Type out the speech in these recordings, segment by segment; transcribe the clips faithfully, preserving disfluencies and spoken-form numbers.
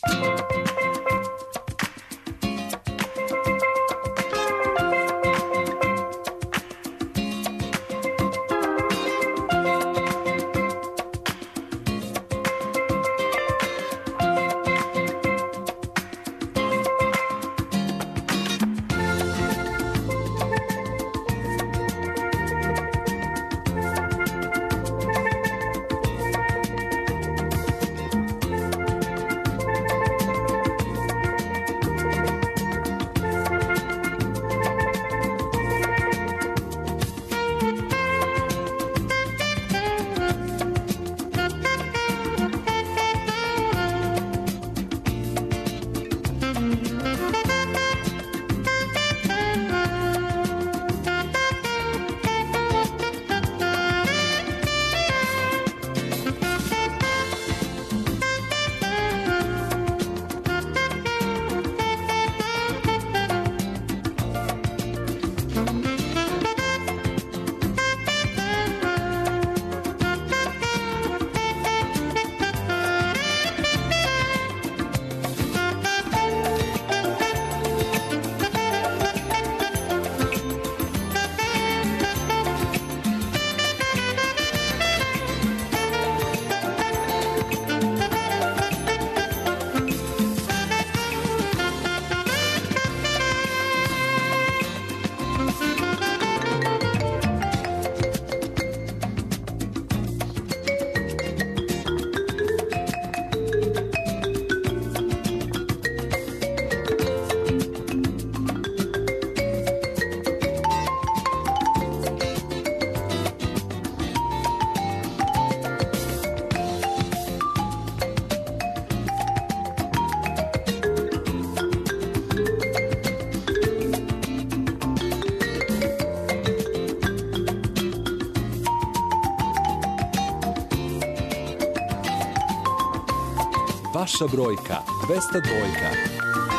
Vaša brojka dvesta dva.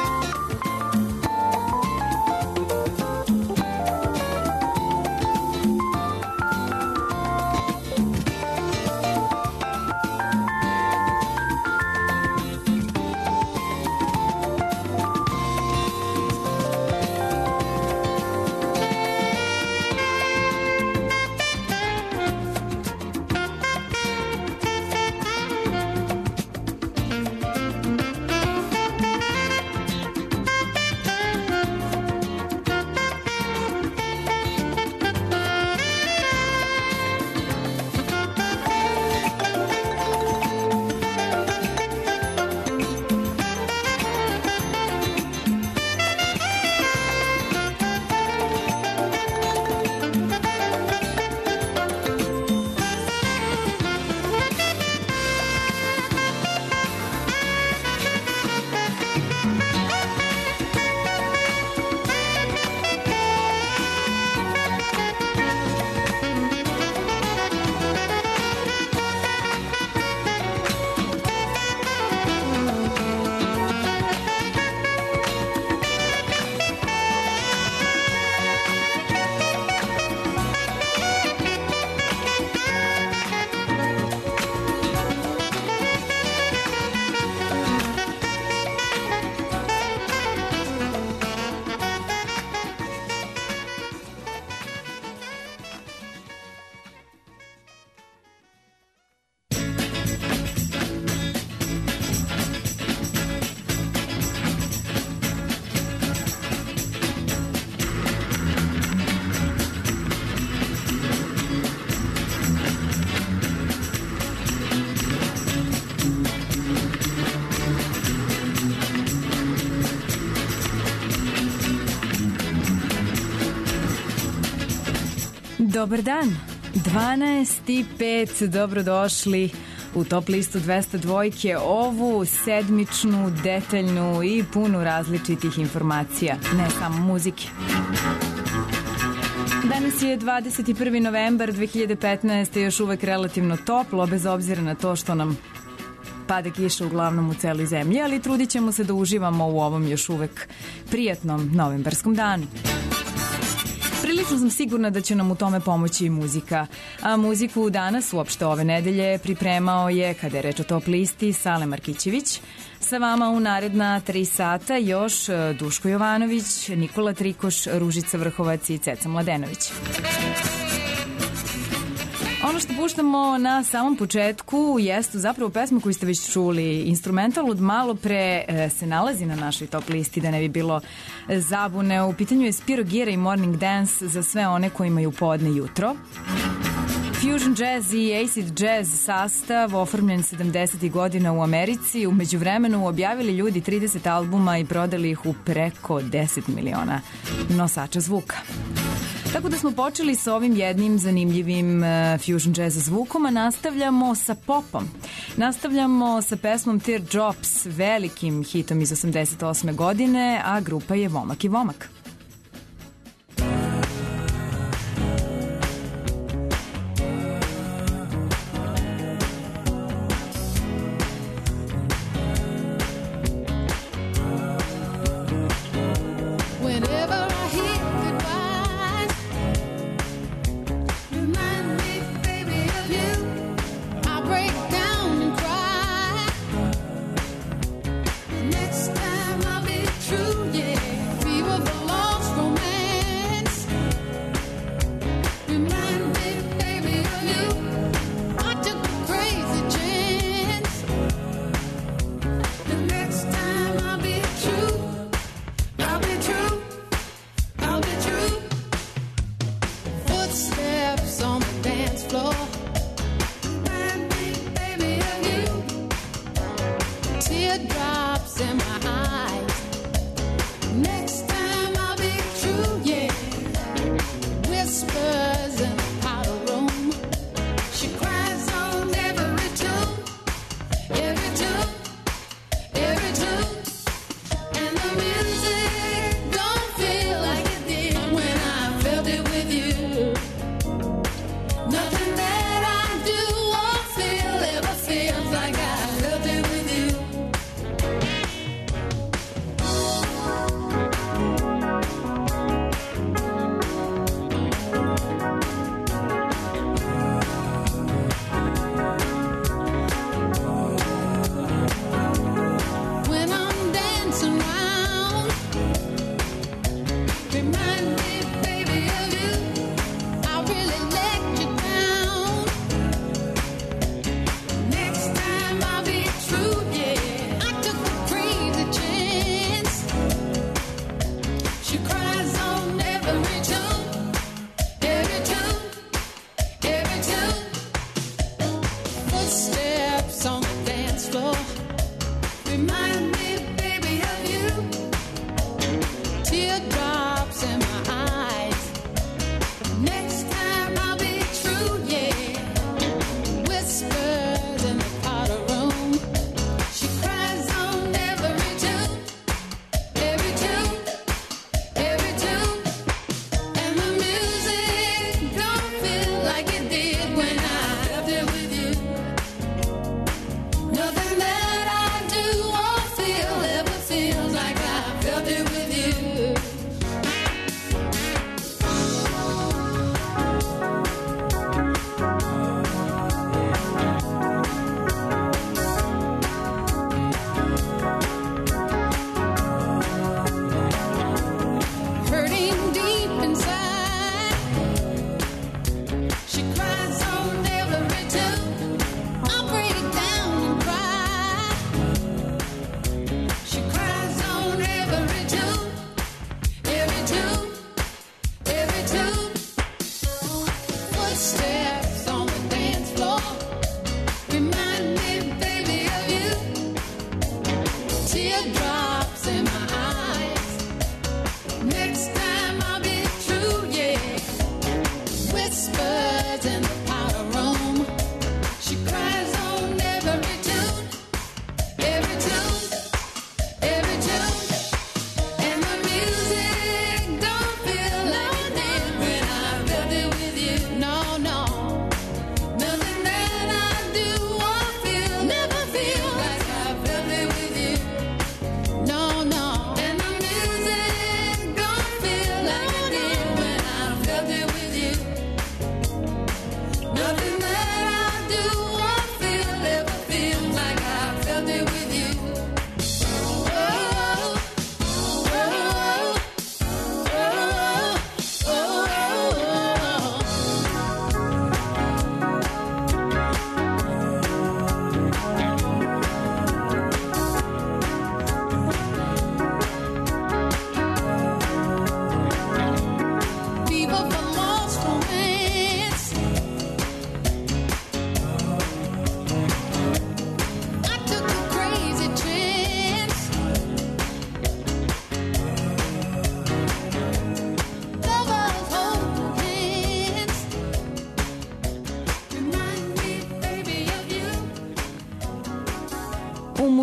Dobar dan, dvanaest i pet, dobrodošli u top listu dvesta dva, ovu sedmičnu, detaljnu i punu različitih informacija, ne samo muzike. Danas je dvadeset prvi novembar dve hiljade petnaeste. još uvek relativno toplo, bez obzira na to što nam pada kiša uglavnom u celoj zemlji, ali trudit ćemo se da uživamo u ovom još uvek prijatnom novembarskom danu. Prilično sam sigurna da će nam u tome pomoći i muzika. A muziku danas, uopšte ove nedelje, pripremao je, kada je reč o top listi, Sale Markićević. Sa vama u naredna tri sata još Duško Jovanović, Nikola Trikoš, Ružica Vrhovac i Ceca Mladenović. Ono što puštamo na samom početku jeste zapravo pesma koju ste već čuli. Instrumental od malo pre se nalazi na našoj top listi, da ne bi bilo zabune. U pitanju je Spiro Gira i Morning Dance za sve one koji imaju podne jutro. Fusion jazz i acid jazz sastav oformljen sedamdesetih godina u Americi. U međuvremenu objavili ljudi trideset albuma i prodali ih u preko deset miliona nosača zvuka. Tako da smo počeli sa ovim jednim zanimljivim uh, fusion jazz zvukom, a nastavljamo sa popom. Nastavljamo sa pesmom Teardrops, velikim hitom iz osamdeset osme godine, a grupa je Vomak i Vomak.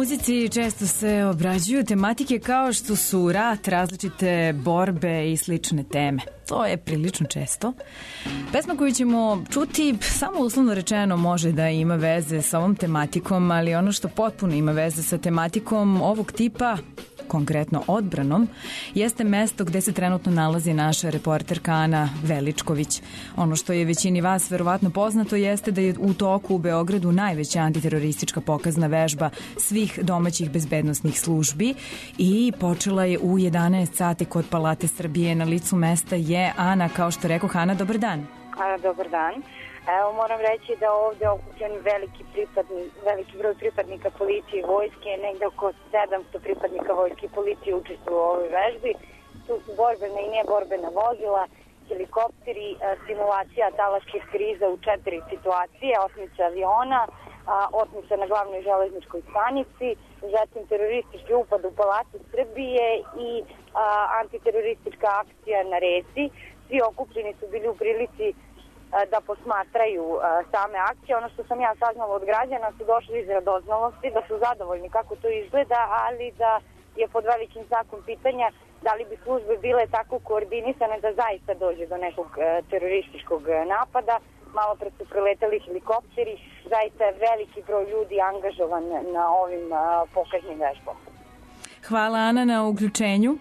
muzici često se obrađuju tematike kao što su rat, različite borbe i slične teme. To je prilično često. Pesma koju ćemo čuti, samo uslovno rečeno, može da ima veze sa ovom tematikom, ali ono što potpuno ima veze sa tematikom ovog tipa, konkretno odbranom, jeste mesto gde se trenutno nalazi naša reporterka Ana Veličković. Ono što je većini vas verovatno poznato jeste da je u toku u Beogradu najveća antiteroristička pokazna vežba svih domaćih bezbednosnih službi i počela je u jedanaest sati kod Palate Srbije. Na licu mesta je Ana, kao što rekao. Ana, dobar dan. Ana, dobar dan. Evo, moram reći da ovde okupljen veliki, pripadni, veliki broj pripadnika policije i vojske, negde oko sedamsto pripadnika vojske i policije učestvuju u ovoj vežbi. Tu su borbena i neborbena vozila, helikopteri, simulacija talačkih kriza u četiri situacije, otmica aviona, otmica na glavnoj železničkoj stanici, zatim teroristički upad u Palatu Srbije i a, antiteroristička akcija na reci. Svi okupljeni su bili u prilici da posmatraju same akcije. Ono što sam ja saznala od građana su došli iz radoznalosti, da su zadovoljni kako to izgleda, ali da je pod velikim znakom pitanja da li bi službe bile tako koordinisane da zaista dođe do nekog terorističkog napada. Malo pre su preletali helikopteri, zaista je veliki broj ljudi angažovan na ovim pokaznim vežbama. Hvala, Ana, na uključenju.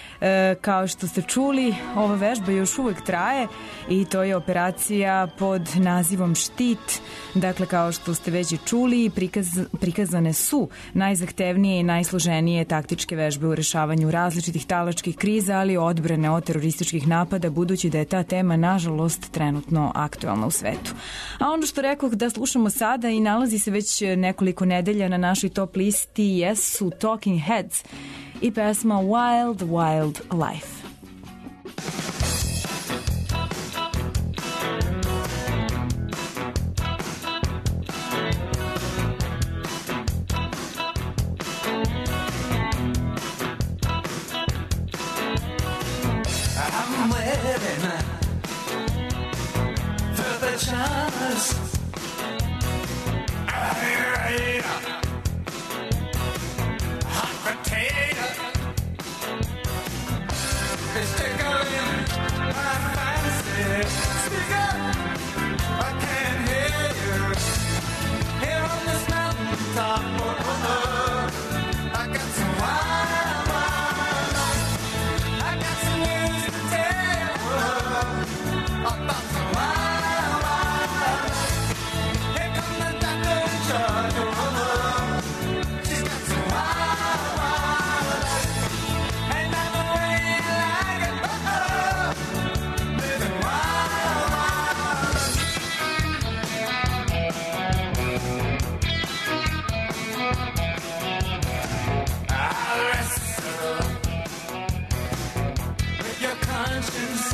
E, kao što ste čuli, ova vežba još uvek traje i to je operacija pod nazivom Štit. Dakle, kao što ste već i čuli, prikaz, prikazane su najzahtevnije i najsloženije taktičke vežbe u rešavanju različitih talačkih kriza, ali odbrane od terorističkih napada, budući da je ta tema, nažalost, trenutno aktualna u svetu. A ono što rekoh da slušamo sada i nalazi se već nekoliko nedelja na našoj top listi jesu Talking Heads i pesma Wild Wild Life. I'm waiting for the chance. Hot potato. It's tickling my fancy. Speak up, I can't hear you. Here on this mountain top, oh, oh, oh. I got some wild, wild life. I got some news to tell oh, about some wild, wild life. Here comes the doctor in charge, oh, oh, oh. She's got some wild, wild life. And I'm the way I like it, oh, oh. Living wild, wild life. I wrestle with your conscience.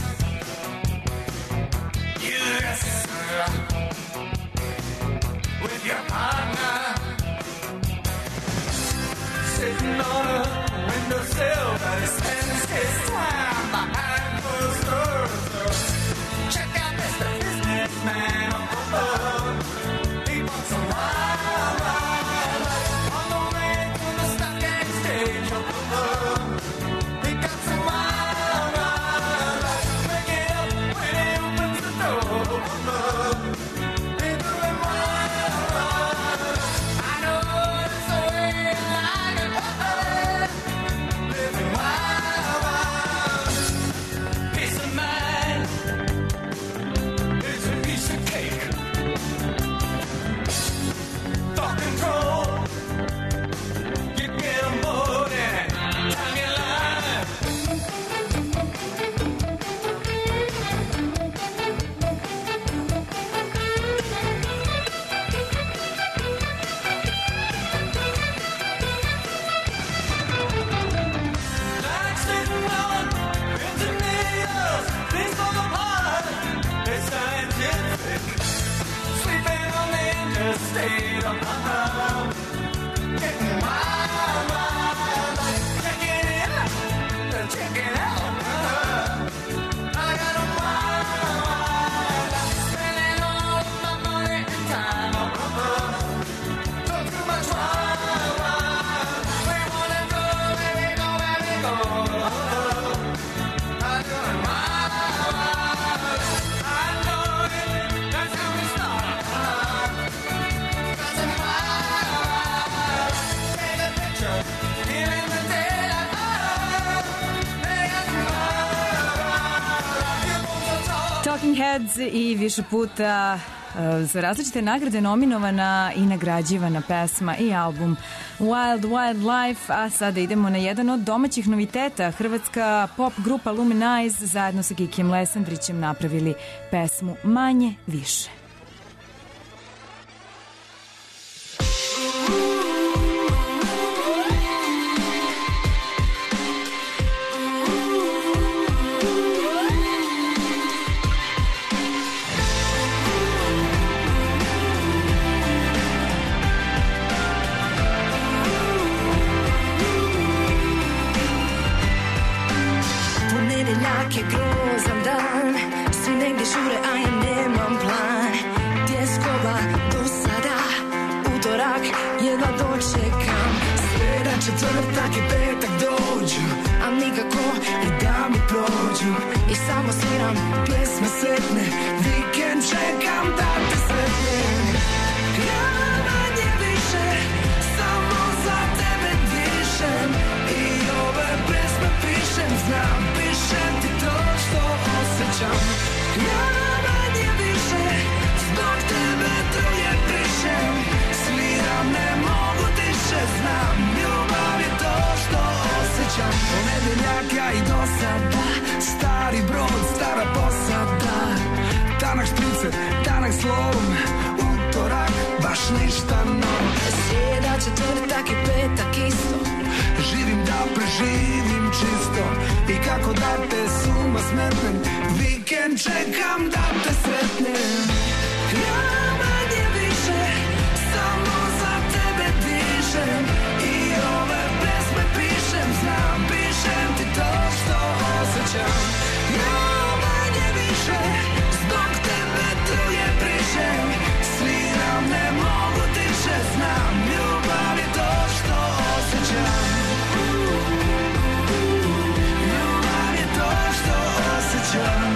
You wrestle with your partner. Sitting on a windowsill, but he spends his time behind closed doors. So check out Mister Businessman. Oh, oh, oh. He wants a wild, wild life on the way to the stock and stage. Oh, oh, oh. He got some wild, wild life. Wake it up when he opens the door. Oh, oh. He's doing wild, wild life. I know it's the way I like it. Oh, oh. Living wild, wild. Talking Heads i više puta uh, za različite nagrade nominovana i nagrađivana pesma i album Wild Wild Life, a sada idemo na jedan od domaćih noviteta. Hrvatska pop grupa Luminize zajedno sa Kikijem Lesandrićem napravili pesmu Manje više. Je grozan dan, svi negdje žure, a ja nemam plan. Tjeskova do sada, utorak jedva dočekam. Sreda, četvrtak i petak dođu, a nikako i da mi prođu. I samo sviram pjesme sretne, vikend čekam da te sretnem. Ja manje više, samo za tebe dišem. I ove pjesme pišem, znam, pišem ti to što osjećam. Ja manje više, zbog tebe druje prišem. Sviram, ne mogu tiše, znam, ljubav je to što osjećam. Ponedeljaka i do sada, stari brod, stara posada. Tanak špricer, tanak slovom, utorak, baš ništa novo. Srijeda, četvrtak i petak isto, živim da preživim čisto. I kako da te suma smetnem, vikend čekam da te sretnem. Ja manje više, samo za tebe dišem. I ove pesme pišem, znam, pišem ti to što osjećam. Ja manje više, zbog tebe truje prišem. Sviram, ne mogu tiše, znam, ljubav je to što osjećam. Ljubav je to što osjećam.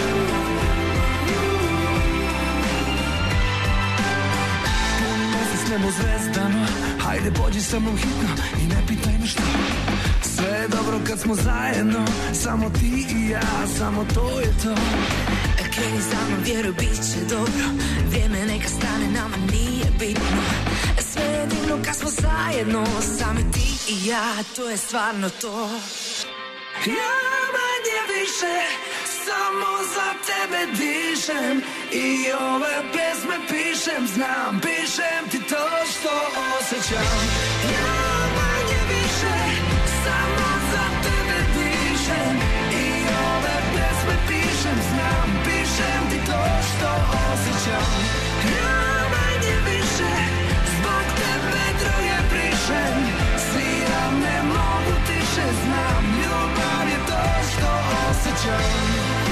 Pun mesec, nebo zvezdano, hajde pođi sa mnom hitno i ne pitaj me što. Sve je dobro kad smo zajedno, samo ti i ja, samo to je to. Kreni za mnom, vjeruj, bit će dobro, vrijeme neka stane, nama nije bitno. Sve je divno kad smo zajedno, sami ti i ja, to je stvarno to. Ja manje više, samo za tebe dišem. I ove pjesme pišem, znam, pišem ti to što osjećam. Ja manje više, samo za tebe dišem. I ove pjesme pišem, znam, pišem ti to što osjećam. Ja manje više, zbog tebe druje prišem. Sviram, ne mogu tiše, znam, ljubav je to što osjećam.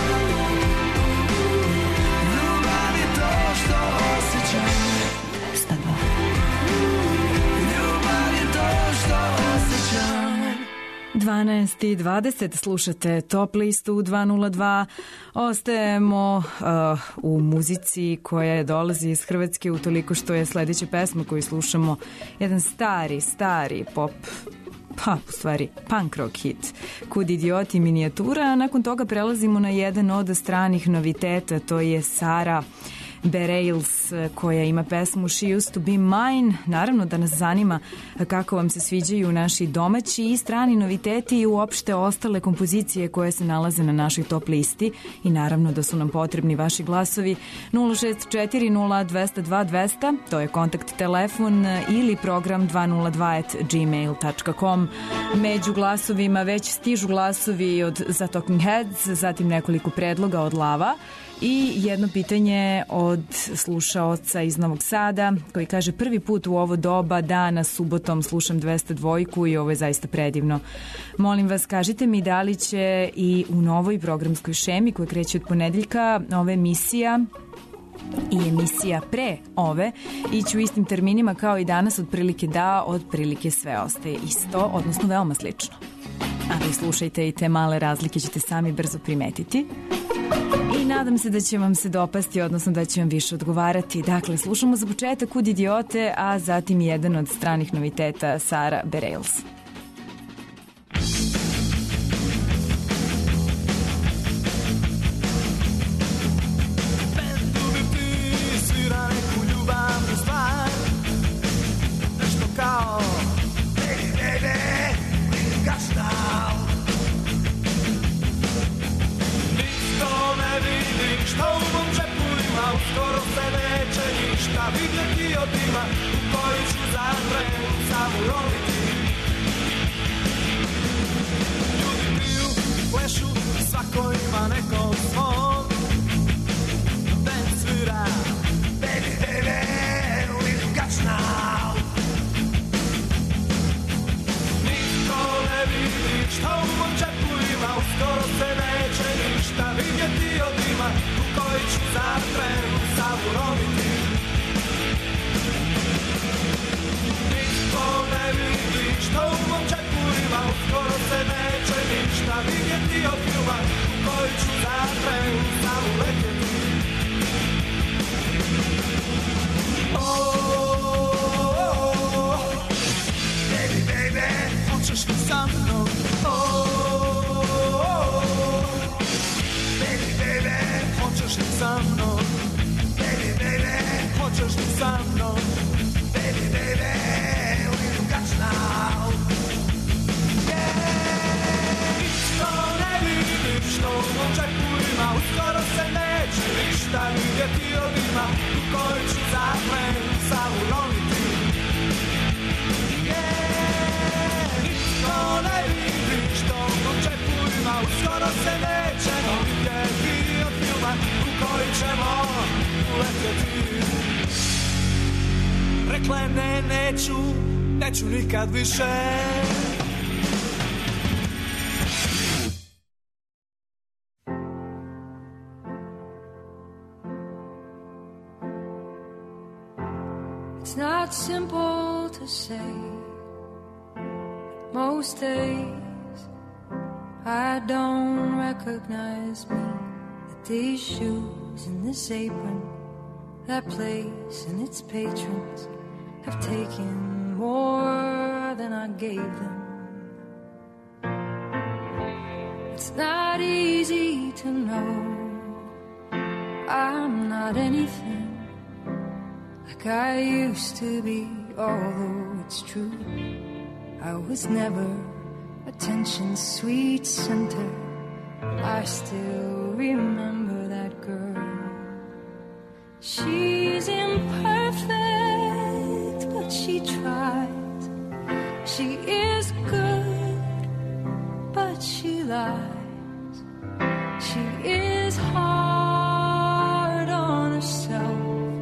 Ljubav je to što osjećam. Ljubav je to što osjećam. dvanaest i dvadeset slušate Top listu dva nula dva. Ostajemo uh, u muzici koja dolazi iz Hrvatske, utoliko što je sledeća pesma koju slušamo jedan stari, stari pop, pa u stvari punk rock hit, Kud idioti minijatura, a nakon toga prelazimo na jedan od stranih noviteta, to je Sara Bareilles koja ima pesmu She Used to Be Mine. Naravno da nas zanima kako vam se sviđaju naši domaći i strani noviteti i uopšte ostale kompozicije koje se nalaze na našoj top listi i naravno da su nam potrebni vaši glasovi. Nula šest četiri nula dva nula dva dva nula nula, to je kontakt telefon ili program dva nula dva at gmail dot com. Među glasovima već stižu glasovi od The Talking Heads, zatim nekoliko predloga od Lava i jedno pitanje od slušaoca iz Novog Sada koji kaže: prvi put u ovo doba dana subotom slušam dvesta dva i ovo je zaista predivno. Molim vas, kažite mi da li će i u novoj programskoj šemi koja kreće od ponedeljka ova emisija i emisija pre ove ići u istim terminima kao i danas, otprilike da, otprilike sve ostaje isto, odnosno veoma slično. Ali slušajte i te male razlike ćete sami brzo primetiti. I nadam se da će vam se dopasti, odnosno da će vam više odgovarati. Dakle, slušamo za početak Kud idiote, a zatim jedan od stranih noviteta Sara Bareilles. što u mom džepu ima, uskoro se neće ništa vidjeti od ima, u koji ću za tren savu roniti. Niko ne vidi što u mom džepu ima, uskoro se neće ništa vidjeti od ima, u koji ću za tren savu letjeti. Oh, baby, baby, hoćeš li sa mnom? Oh, baby, baby, hoćeš li sa mnom? Baby, baby, hoćeš li sa mnom? Baby, baby, we got now. Yeah, isto ne vidim što u mom džepu ima, uskoro se neće ništa vidjeti od ima, u kojoj ću zaplen savu roniti. Yeah, isto ne vidim što u mom džepu ima, uskoro se nećemo vidjeti od filma, u koji ćemo uletjeti. Rekla je ne, neću, neću nikad više. It's not simple to say. Most days I don't recognize me. That these shoes and this apron, that place and its patrons have taken more than I gave them. It's not easy to know I'm not anything like I used to be, although it's true I was never attention's sweet center. I still remember that girl. She's imperfect, but she tries. She is good, but she lies. She is hard on herself.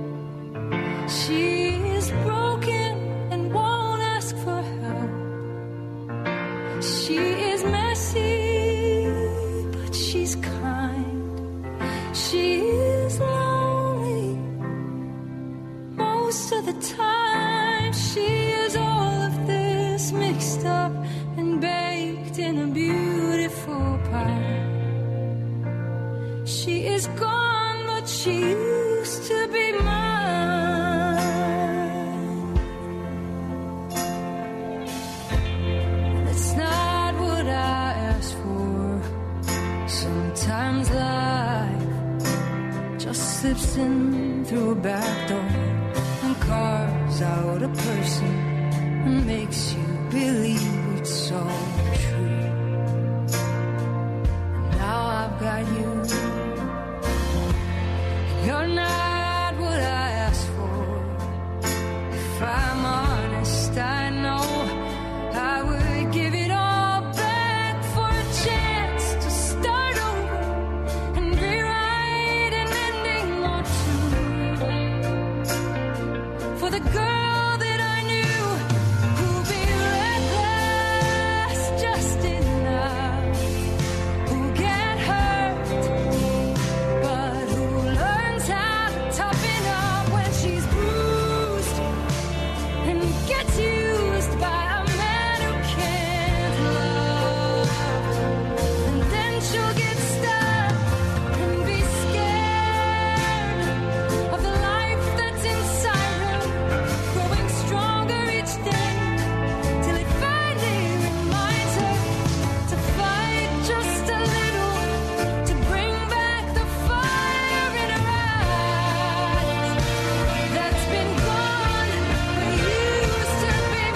She is broken and won't ask for help. She is messy, but she's kind. She is lonely most of the time. She is all of this mixed up and baked in a beautiful pie. She is gone, but she used to be mine. Sometimes life just slips in through a back door and carves out a person and makes you believe it's all true. And now I've got you. You're not what I asked for. If I'm honest, I know I would give it all. The girl that I knew who'd be reckless just enough, who'll get hurt, but who learns how to toughen up when she's bruised and gets used by a man who can't love. And then she'll get stuck and be scared of the life that's inside her, growing stronger each day, till it finally reminds her to fight just a little, to bring back the fire in her eyes that's been gone, but used to be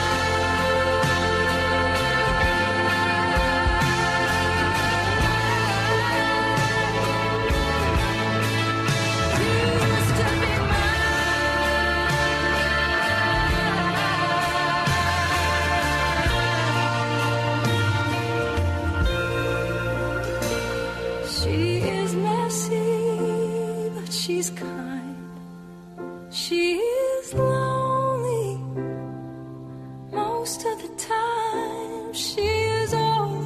used to be She is messy, but she's kind. She is lonely most of the time. She is all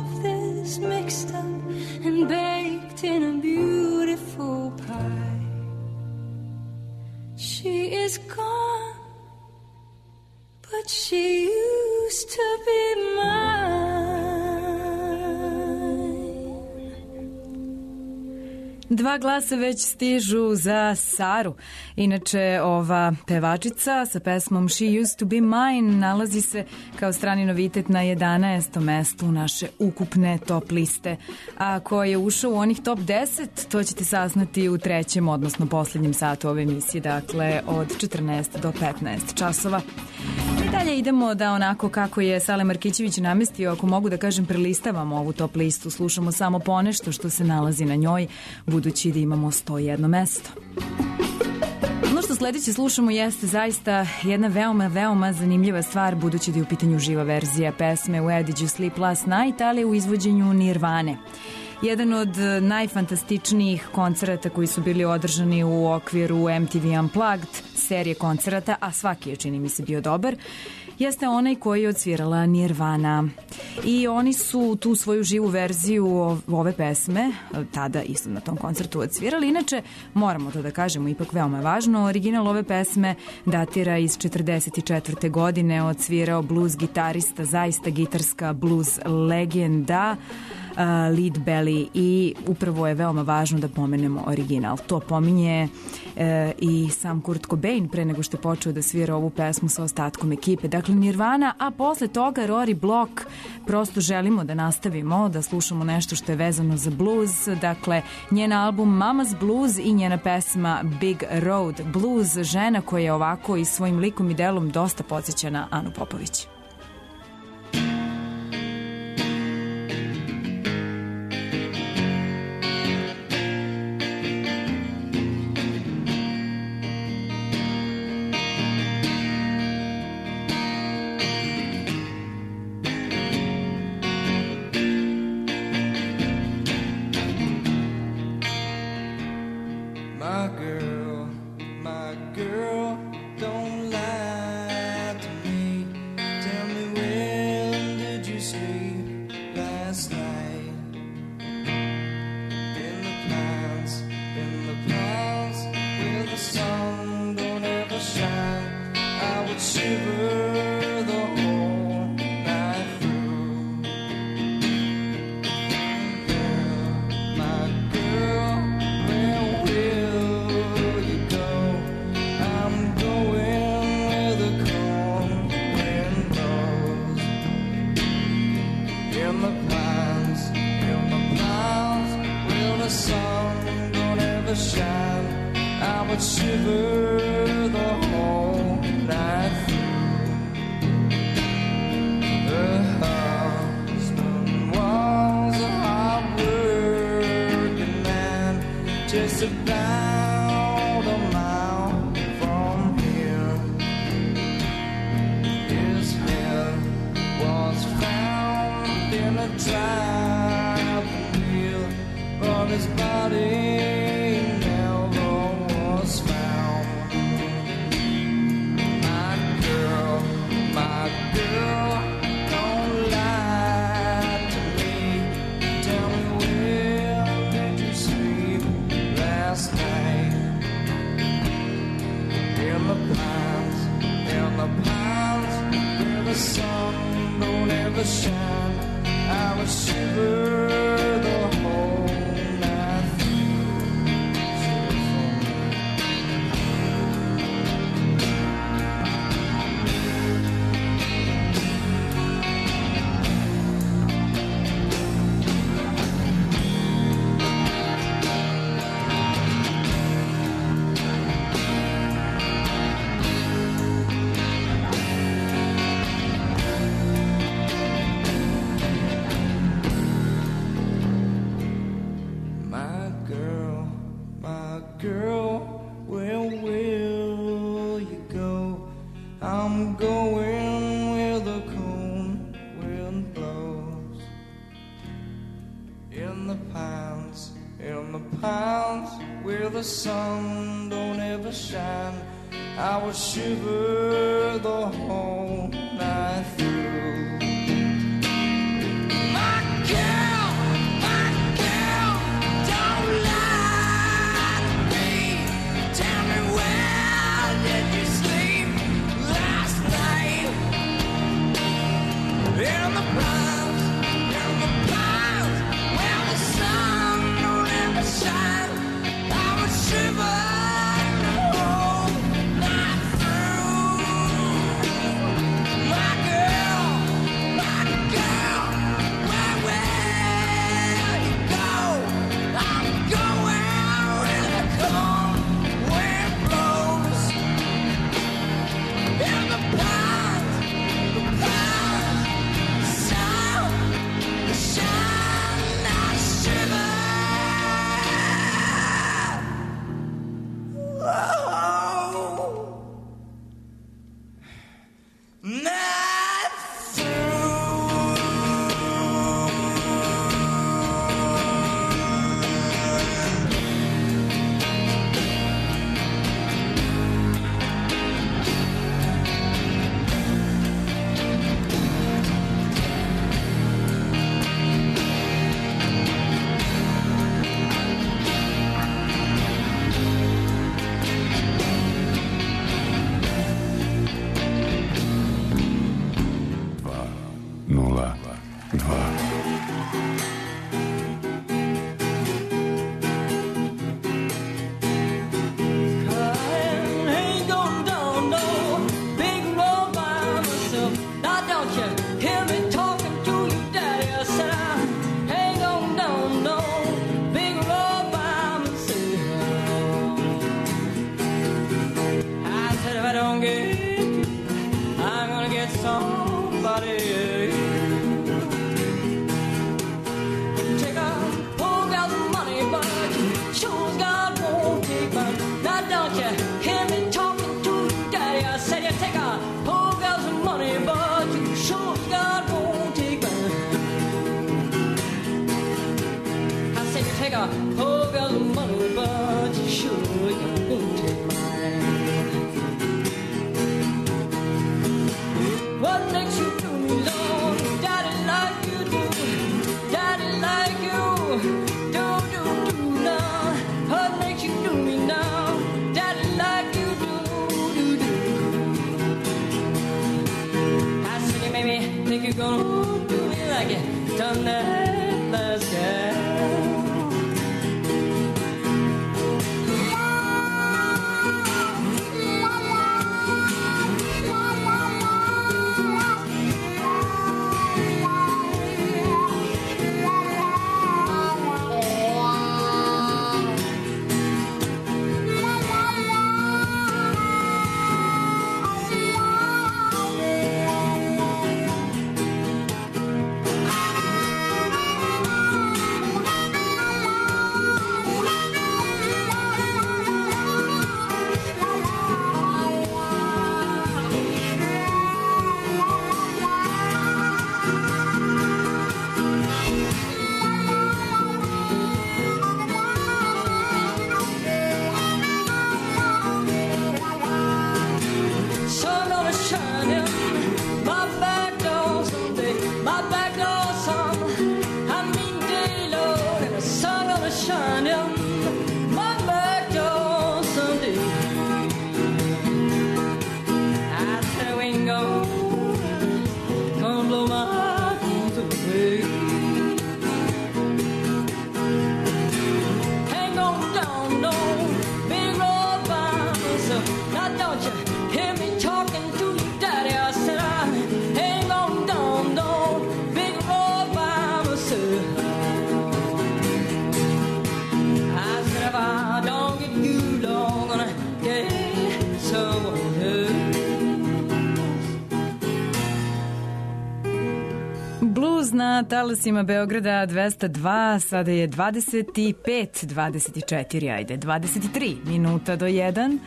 Dva glasa već stižu za Saru. Inače, ova pevačica sa pesmom She Used to Be Mine nalazi se kao strani novitet na jedanaestom mestu naše ukupne top liste. A ko je ušao u onih top deset, to ćete saznati u trećem, odnosno poslednjem satu ove emisije, dakle od četrnaest do petnaest časova. I dalje idemo da onako kako je Sale Markićević namestio, ako mogu da kažem, prelistavamo ovu top listu, slušamo samo ponešto što se nalazi na njoj, budući da imamo sto jedno mesto. Ono što sledeće slušamo jeste zaista jedna veoma, veoma zanimljiva stvar, budući da je u pitanju živa verzija pesme Where Did You Sleep Last Night, ali u izvođenju Nirvane. Jedan od najfantastičnijih koncerata koji su bili održani u okviru M T V Unplugged serije koncerata, a svaki je, čini mi se, bio dobar, jeste onaj koji je odsvirala Nirvana. I oni su tu svoju živu verziju ove pesme, tada isto na tom koncertu odsvirali. Inače, moramo to da kažemo, ipak veoma je važno, original ove pesme datira iz četrdeset četvrte godine, odsvirao blues gitarista, zaista gitarska blues legenda, Uh, Lead Belly, i upravo je veoma važno da pomenemo original. To pominje uh, i sam Kurt Cobain pre nego što je počeo da svira ovu pesmu sa ostatkom ekipe. Dakle, Nirvana, a posle toga Rory Block. Prosto želimo da nastavimo, da slušamo nešto što je vezano za blues. Dakle, njen album Mama's Blues i njena pesma Big Road Blues, žena koja je ovako i svojim likom i delom dosta podsjeća na Anu Popović. Shiver the whole night through. My girl, my girl, don't lie to me. Tell me, where did you sleep last night? In the pines, in the pines, where the sun don't ever shine. nula dva. Na talasima Beograda dvesta dva, sada je dvadeset pet, dvadeset četiri, ajde, dvadeset tri minuta do jedan.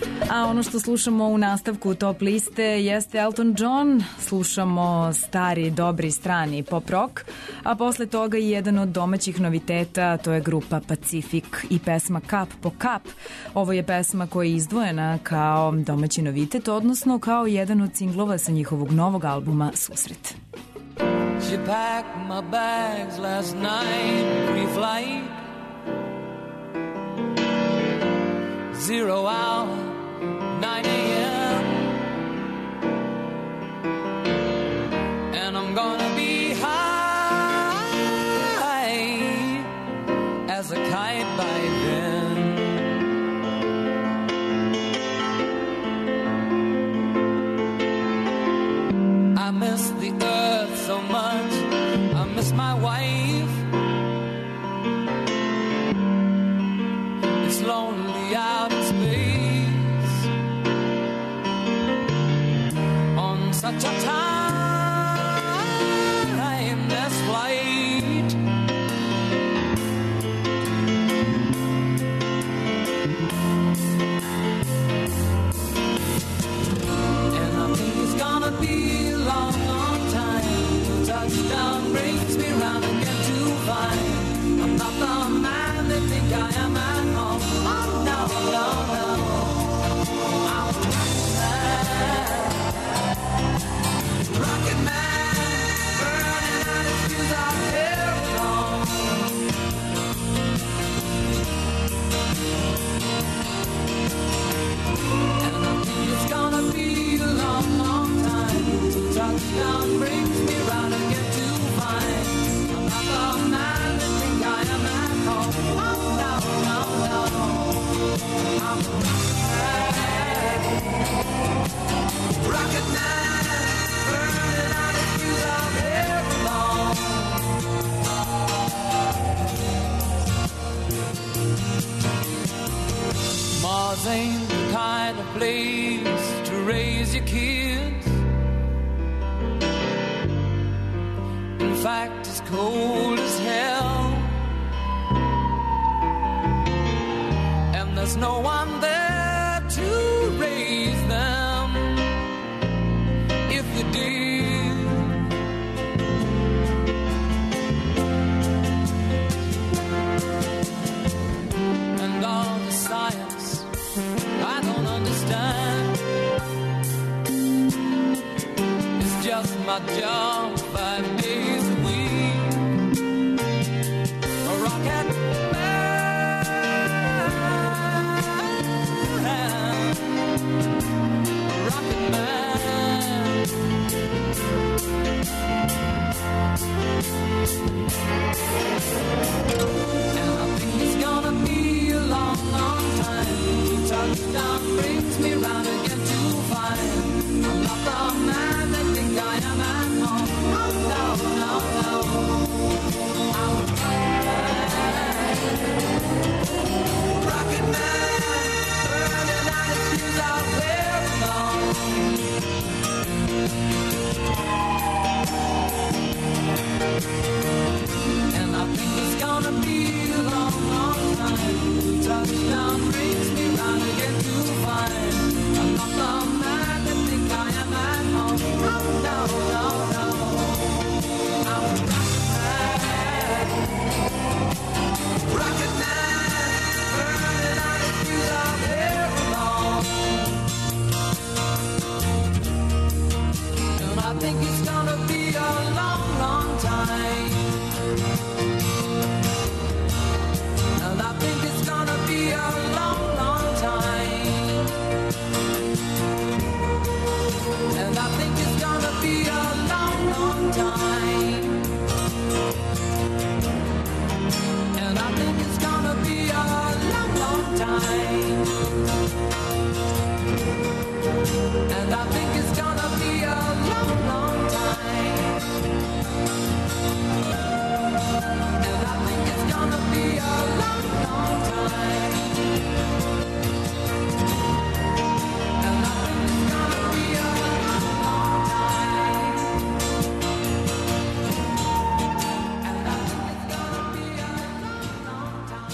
A ono što slušamo u nastavku top liste jeste Elton John, slušamo stari, dobri, strani pop rock, a posle toga i jedan od domaćih noviteta, to je grupa Pacific i pesma Kap po kap. Ovo je pesma koja je izdvojena kao domaći novitet, odnosno kao jedan od singlova sa njihovog novog albuma Susret. She packed my bags last night, pre-flight, zero hour, nine a.m. And I'm gonna be high as a kite by then. I miss the earth so much, I miss my wife. It's lonely out in space on such a timeless flight. And I think it's gonna be a long, long time till touchdown brings me round again. ain't the kind of place to raise your kids. In fact, it's cold as hell, and there's no one there to raise them if you did. And all the science I don't understand, it's just my job five days a week. A rocket man, a rocket man. And I think it's gonna be a long, long time. Touchdown brings me round again to find I'm not the man that think I am at home. Oh no, no, no. I'm a rocket man, burning out his fuse out where it belongs. And I think it's gonna be a long, long time. Touchdown brings me round again to find I'm not the man that think I am at home. Oh no, no, no. I'm a rocket man, rocket man, burning out his fuse out where it belongs. And I think it's gonna be a long, long time. And I think it's gonna be a long, long time. And I think it's gonna be a long, long time. And I think it's gonna be a long, long time. And I think it's gonna be a long, long time. And I think it's gonna be a long, long time. And I think it's gonna be a long, long time. And I think it's gonna be a long, long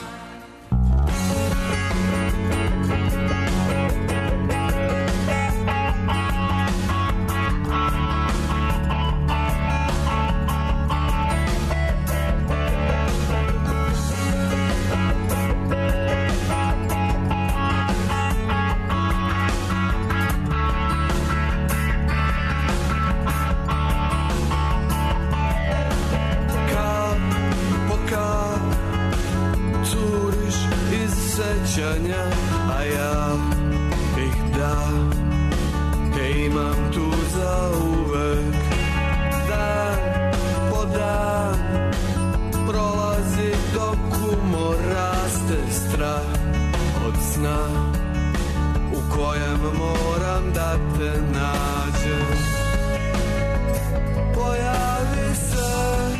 Kap po kap curiš iz sećanja, a ja ih da te imam tu za uvek. Dan po dan prolazi dok umor raste strah od sna u kojem moram da te nađem. Pojavi se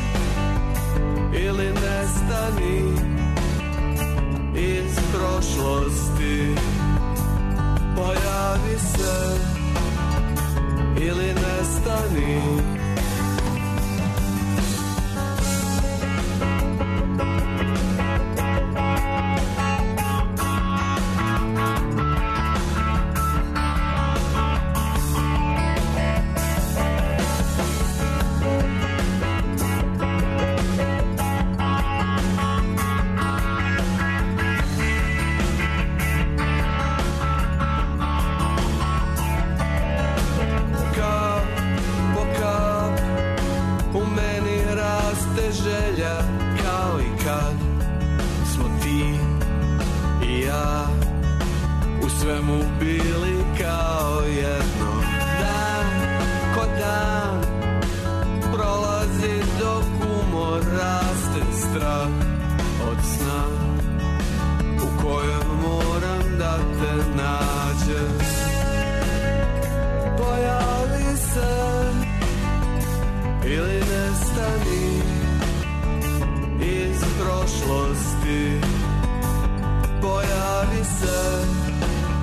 ili nestani iz prošlosti. Pojavi se ili nestani. Želja kao i kad smo ti i ja u svemu bili kao jedno. Dan ko dan prolazi dok umor raste strah od sna u kojem moram da te nađem. Pojavi se ili nestani iz prošlosti. Pojavi se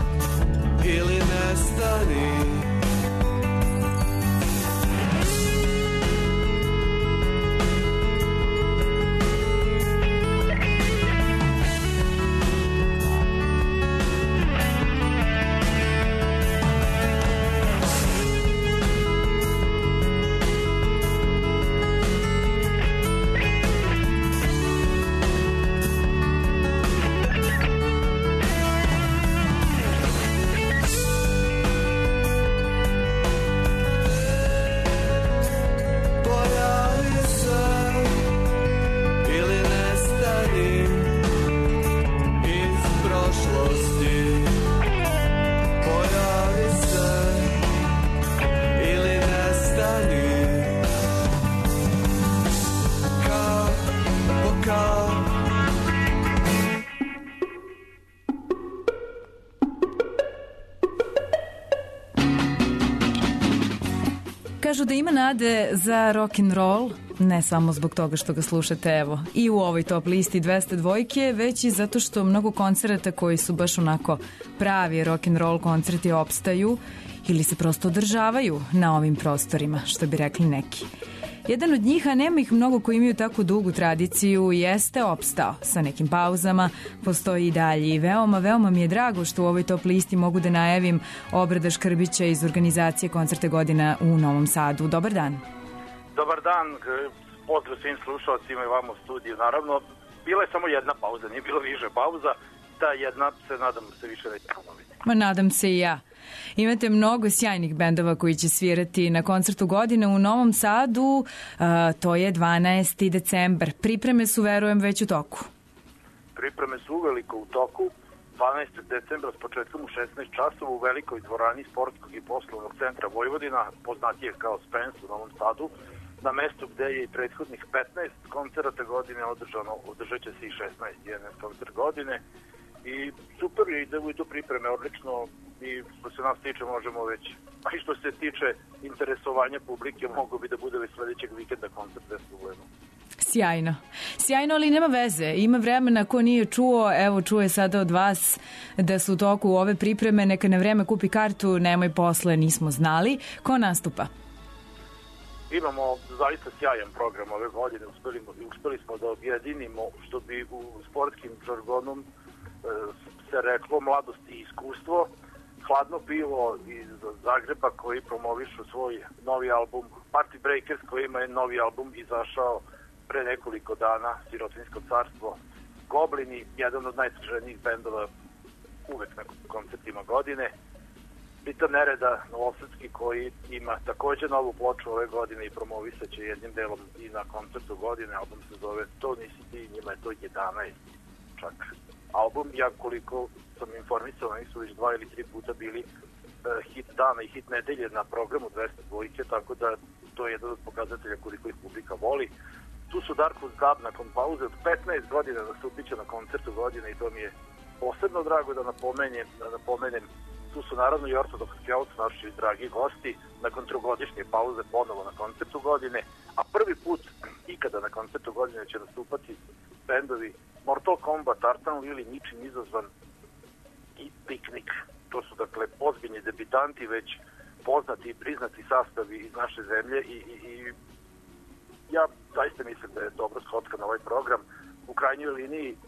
kažu da ima nade za rock and roll, ne samo zbog toga što ga slušate evo i u ovoj top listi dvesta dvojke, već i zato što mnogo koncerata koji su baš onako pravi rock and roll koncerti opstaju ili se prosto održavaju na ovim prostorima, što bi rekli neki. Jedan od njih, a nema ih mnogo koji imaju tako dugu tradiciju, jeste opstao sa nekim pauzama, postoji i dalje i veoma, veoma mi je drago što u ovoj top listi mogu da najavim Obrada Škrbića iz organizacije Koncerte godina u Novom Sadu. Dobar dan. Dobar dan, pozdrav svim slušalcima i vama u studiju. Naravno, bila je samo jedna pauza, nije bilo više pauza, ta jedna se nadam se više neće ponoviti. Ma nadam se i ja. Imate mnogo sjajnih bendova koji će svirati na koncertu godine u Novom Sadu, a, to je dvanaesti decembar. Pripreme su, verujem, već u toku. Pripreme su uveliko u toku. dvanaestog decembra s početkom u šesnaest časova u velikoj dvorani Sportskog i poslovnog centra Vojvodina, poznatije kao Spens u Novom Sadu, na mestu gde je i prethodnih petnaest koncerata godine održano, održat će se i šesnaest jedanaest koncert godine. I super je, ide u tu pripreme odlično i što se nas tiče možemo već, a i što se tiče interesovanja publike, mogu bi da bude već sledećeg vikenda koncert bez problema. Sjajno. Sjajno, ali nema veze. Ima vremena, ko nije čuo, evo čuje sada od vas da su u toku ove pripreme, neka na vreme kupi kartu, nemoj posle, nismo znali. Ko nastupa? Imamo zaista sjajan program ove godine, uspeli, uspeli smo da objedinimo, što bi u sportskim žargonom se reklo, mladost i iskustvo, Hladno pivo iz Zagreba koji promovišu svoj novi album, Party Breakers koji ima novi album izašao pre nekoliko dana, Sirotinjsko carstvo, Goblini, jedan od najstraženijih bendova uvek na koncertima godine, Bitar Nereda, Novosadski, koji ima takođe novu ploču ove godine i promovisat će jednim delom i na koncertu godine, album se zove To nisi ti, njima je to jedanaest čak album, ja koliko sam informisan, oni su već dva ili tri puta bili uh, hit dana i hit nedelje na programu dvesta dvojke, tako da to je jedan od pokazatelja koliko ih publika voli. Tu su Darkus Gab nakon pauze od petnaest godina nastupit će na koncertu godine i to mi je posebno drago da napomenem, da napomenem. Tu su naravno i Ortodox Scout, naši dragi gosti, nakon trogodišnje pauze ponovo na koncertu godine, a prvi put ikada na koncertu godine će nastupati bendovi Mortal Kombat, Artan Lili, Ničim izazvan i Piknik. To su dakle ozbiljni debitanti, već poznati i priznati sastavi iz naše zemlje i, i, i ja zaista mislim da je dobro shotka na ovaj program. U krajnjoj liniji e,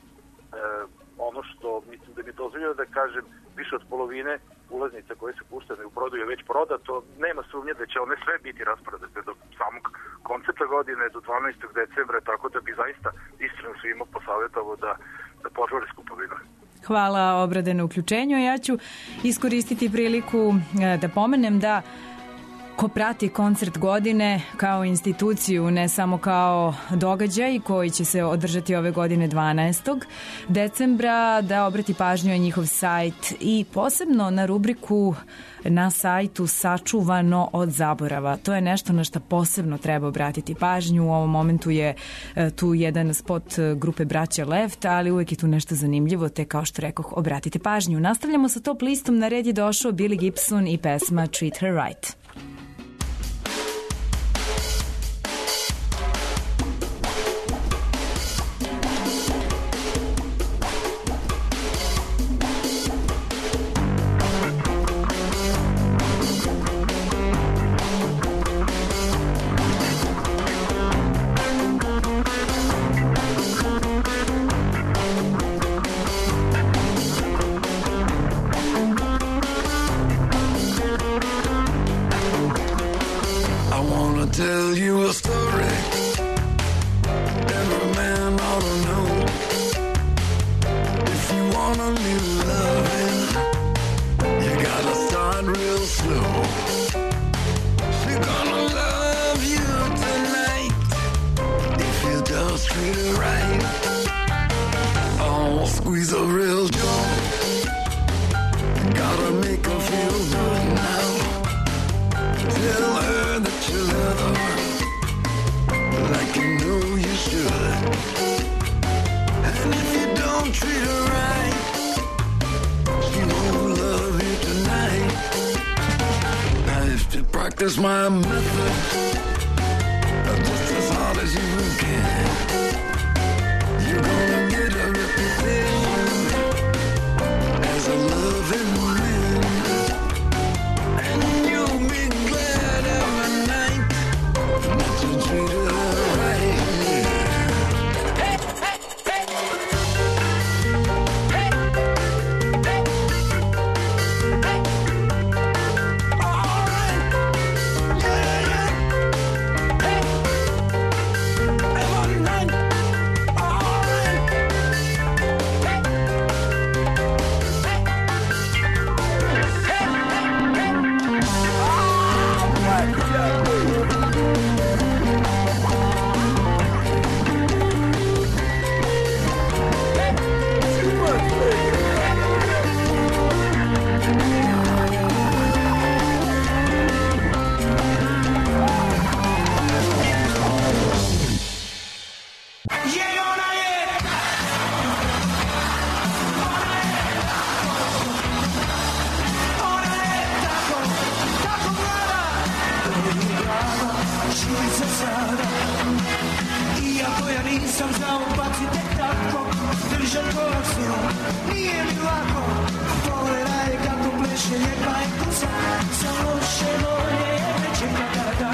ono što mislim da mi dozvoljeno da kažem, više od polovine ulaznica koje su puštene u prodaju je već prodato. Nema sumnje da će one sve biti rasprodate do samog koncerta godine, do dvanaestog decembra, tako da bi zaista iskreno svima posavjetovao da, da požure s kupovinom. Hvala, Obrade, na uključenju. Ja ću iskoristiti priliku da pomenem da ko prati koncert godine kao instituciju, ne samo kao događaj koji će se održati ove godine dvanaestog decembra, da obrati pažnju na njihov sajt i posebno na rubriku na sajtu Sačuvano od zaborava. To je nešto na što posebno treba obratiti pažnju. U ovom momentu je tu jedan spot grupe Braća Left, ali uvek je tu nešto zanimljivo, te kao što rekoh, obratite pažnju. Nastavljamo sa top listom, na red je došao Billy Gibson i pesma Treat Her Right. Tell you a story every man ought to know. If you want a new loving, you gotta start real slow. She's gonna love you tonight if you just treat her right. Oh, squeeze a real joy. Gotta make her feel good now. Tell her that you love her like you know you should. And if you don't treat her right, she won't love you tonight. Now if you practice my method just as hard as you can. You're gonna get a reputation as a loving man, and you'll be glad every night that you treated her right. Hey, hey, hey. Hey, hey, hey. All right. Yeah, yeah. Hey. Every night. All right. Hey. Hey. Hey, hey, hey. All right. Yeah. Iako ja nisam znao bacite tako, držat kolaciju, nije mi lako. Pogledaj kako pleše lijepa je kuca, sa loše volje ne čeka kada.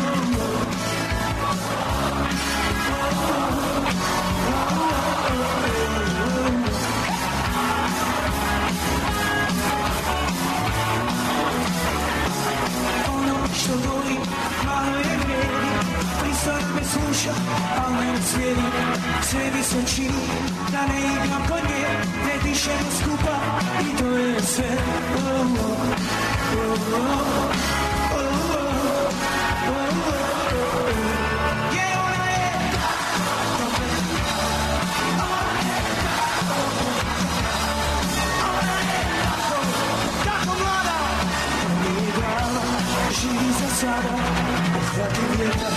Ono što voli, malo je vredi, pristojno me sluša, al me ne slijedi. Sve mi se čini da ne igram kod nje, ne dišemo skupa i to je sve. Oh, oh, oh, oh, oh, oh, oh, oh. Je, ona je tako, ona je tako, ona je tako, tako mlada. Nije glava, živi za sada, uhvati vjetar.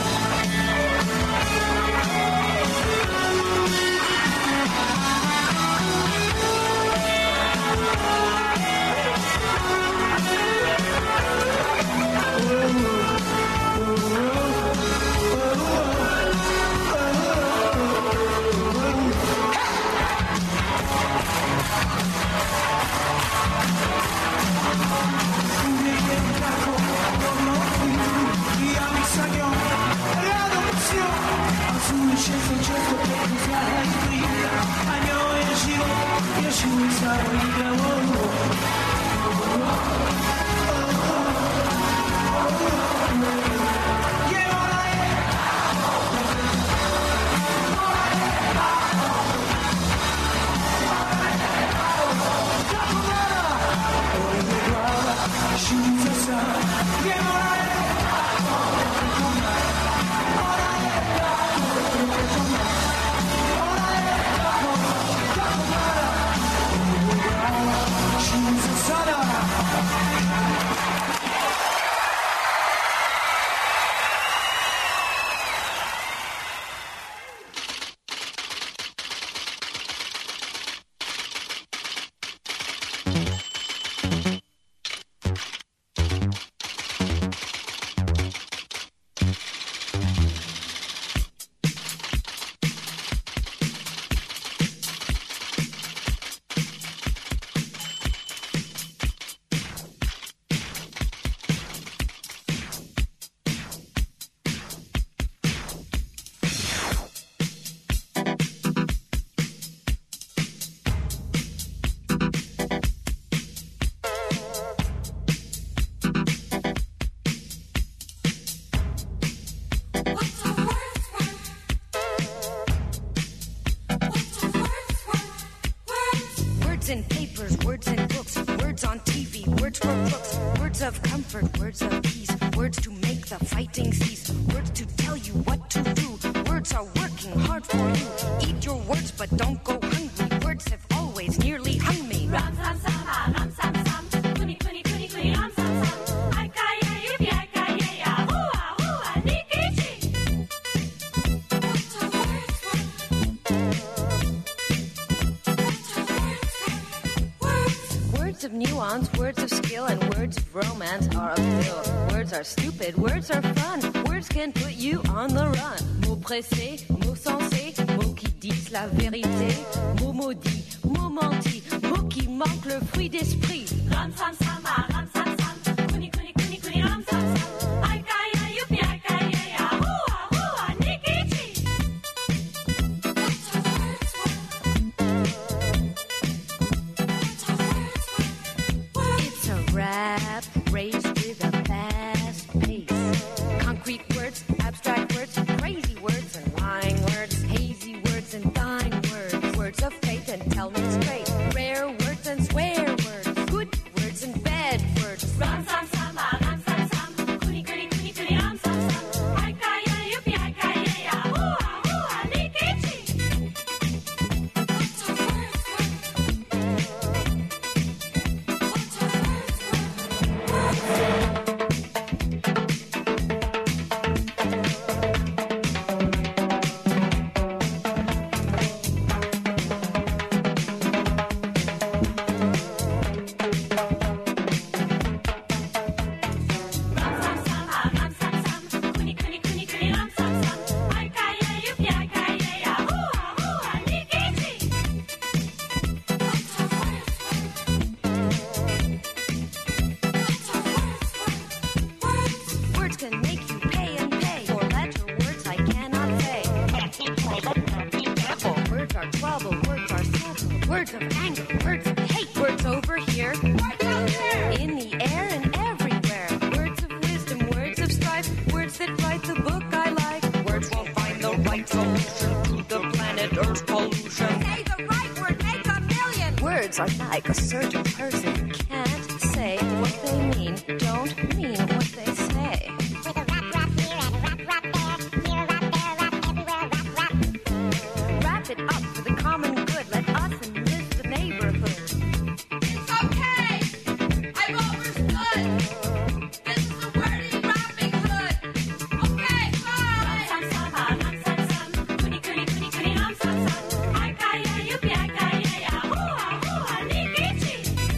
in papers, words in books, words on T V, words for crooks, words of comfort, words of peace, words to make the fighting cease, words to tell you what to do. Words are working hard for you. Eat your words, but don't go hungry. Words have always nearly hung me. Ram sam sam ram sam sam, kuni kuni kuni kuni ram sam sam. Ai kai ai bi ai kai ai ya, hua hua nikichi. Words of nuance, words of skill. skill, and words of romance are a pill. Words are stupid, words are fun. Words can put you on the run. Mots pressés, mots sensés, mots qui disent la vérité. Mots maudits, mots mentis, mots qui manquent le fruit d'esprit. Ram sam sam ah, ram sam sam, kuni kuni kuni kuni ram sam sam. Ai kai ai yupi ai kai ai ah, hua hua nikichi. It's a rap raised with a fast pace. Concrete words, abstract words, crazy words and lying words, hazy words and dying words, words of faith and tell me straight, rare words and swear words, good words and bad words. Ram sam sam ah, ram sam sam, kuni kuni kuni kuni ram sam sam. Ai kai ai yupi ai kai ai ah, hua hua nikichi. Ram sam sam ah, ram sam sam, kuni kuni kuni kuni ram sam sam. Ai kai ai yupi ai kai ai ah, hua hua nikichi. Words can make you pay and pay. Four letter words I cannot say. Words are trouble, words are subtle. Words of anger, words of hate. Words over here, words out there. In the air and everywhere. Words of wisdom, words of strife. Words that write the book I like. Words will find the right solution to the planet Earth pollution. Say the right word, make a million. Words are like a certain person can't say what they mean, don't mean what they say. Wrap it up for the common good. Let us enlist the neighborhood. It's okay. I've overstood. This is a wordy wrapping hood. Okay, Ram bye. sam sam ah, ram sam sam, kuni kuni kuni kuni ram sam sam. Ai kai ai yupi ai kai ai ah, hua hua nikichi.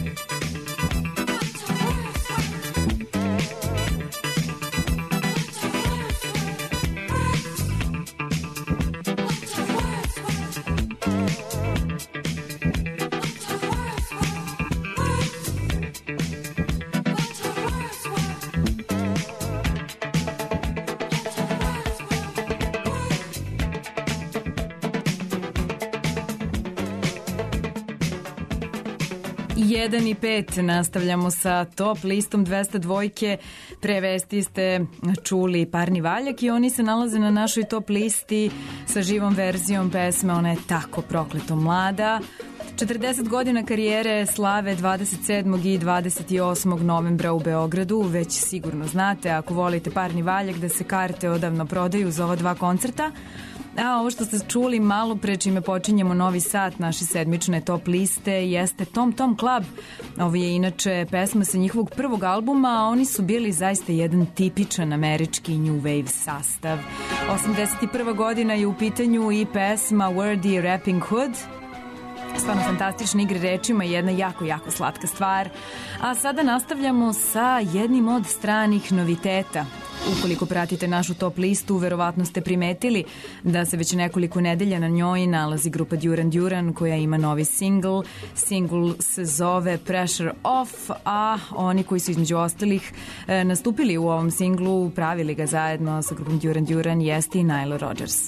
jedan i pet nastavljamo sa top listom dvesta dvojke. Pre vesti ste čuli Parni valjak i oni se nalaze na našoj top listi sa živom verzijom pesme Ona je tako prokleto mlada. četrdeset godina karijere slave dvadeset sedmog i dvadeset osmog novembra u Beogradu. Već sigurno znate, ako volite Parni valjak, da se karte odavno prodaju za ova dva koncerta. A ovo što ste čuli malo pre čime počinjemo novi sat naše sedmične top liste jeste Tom Tom Club. Ovo je inače pesma sa njihovog prvog albuma, a oni su bili zaista jedan tipičan američki new wave sastav. osamdeset prva godina je u pitanju i pesma Wordy Rapping Hood. Stvarno fantastične igre rečima i jedna jako, jako slatka stvar. A sada nastavljamo sa jednim od stranih noviteta. Ukoliko pratite našu top listu, verovatno ste primetili da se već nekoliko nedelja na njoj nalazi grupa Duran Duran koja ima novi single. Single se zove Pressure Off, a oni koji su između ostalih e, nastupili u ovom singlu, pravili ga zajedno sa grupom Duran Duran, jeste i Nile Rodgers.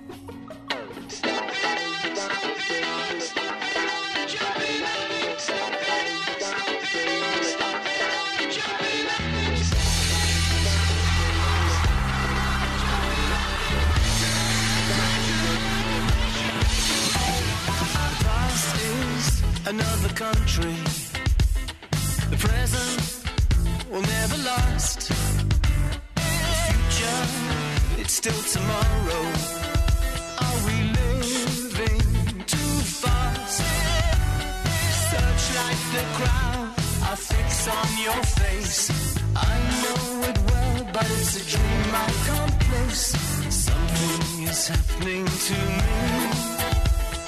Another country. The present will never last. The future, it's still tomorrow. Are we living too fast? Searchlight the crowd, I fix on your face. I know it well, but it's a dream I can't place. Something is happening to me.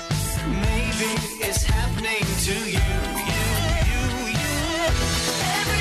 Maybe it's happening to you, you, you, you. Every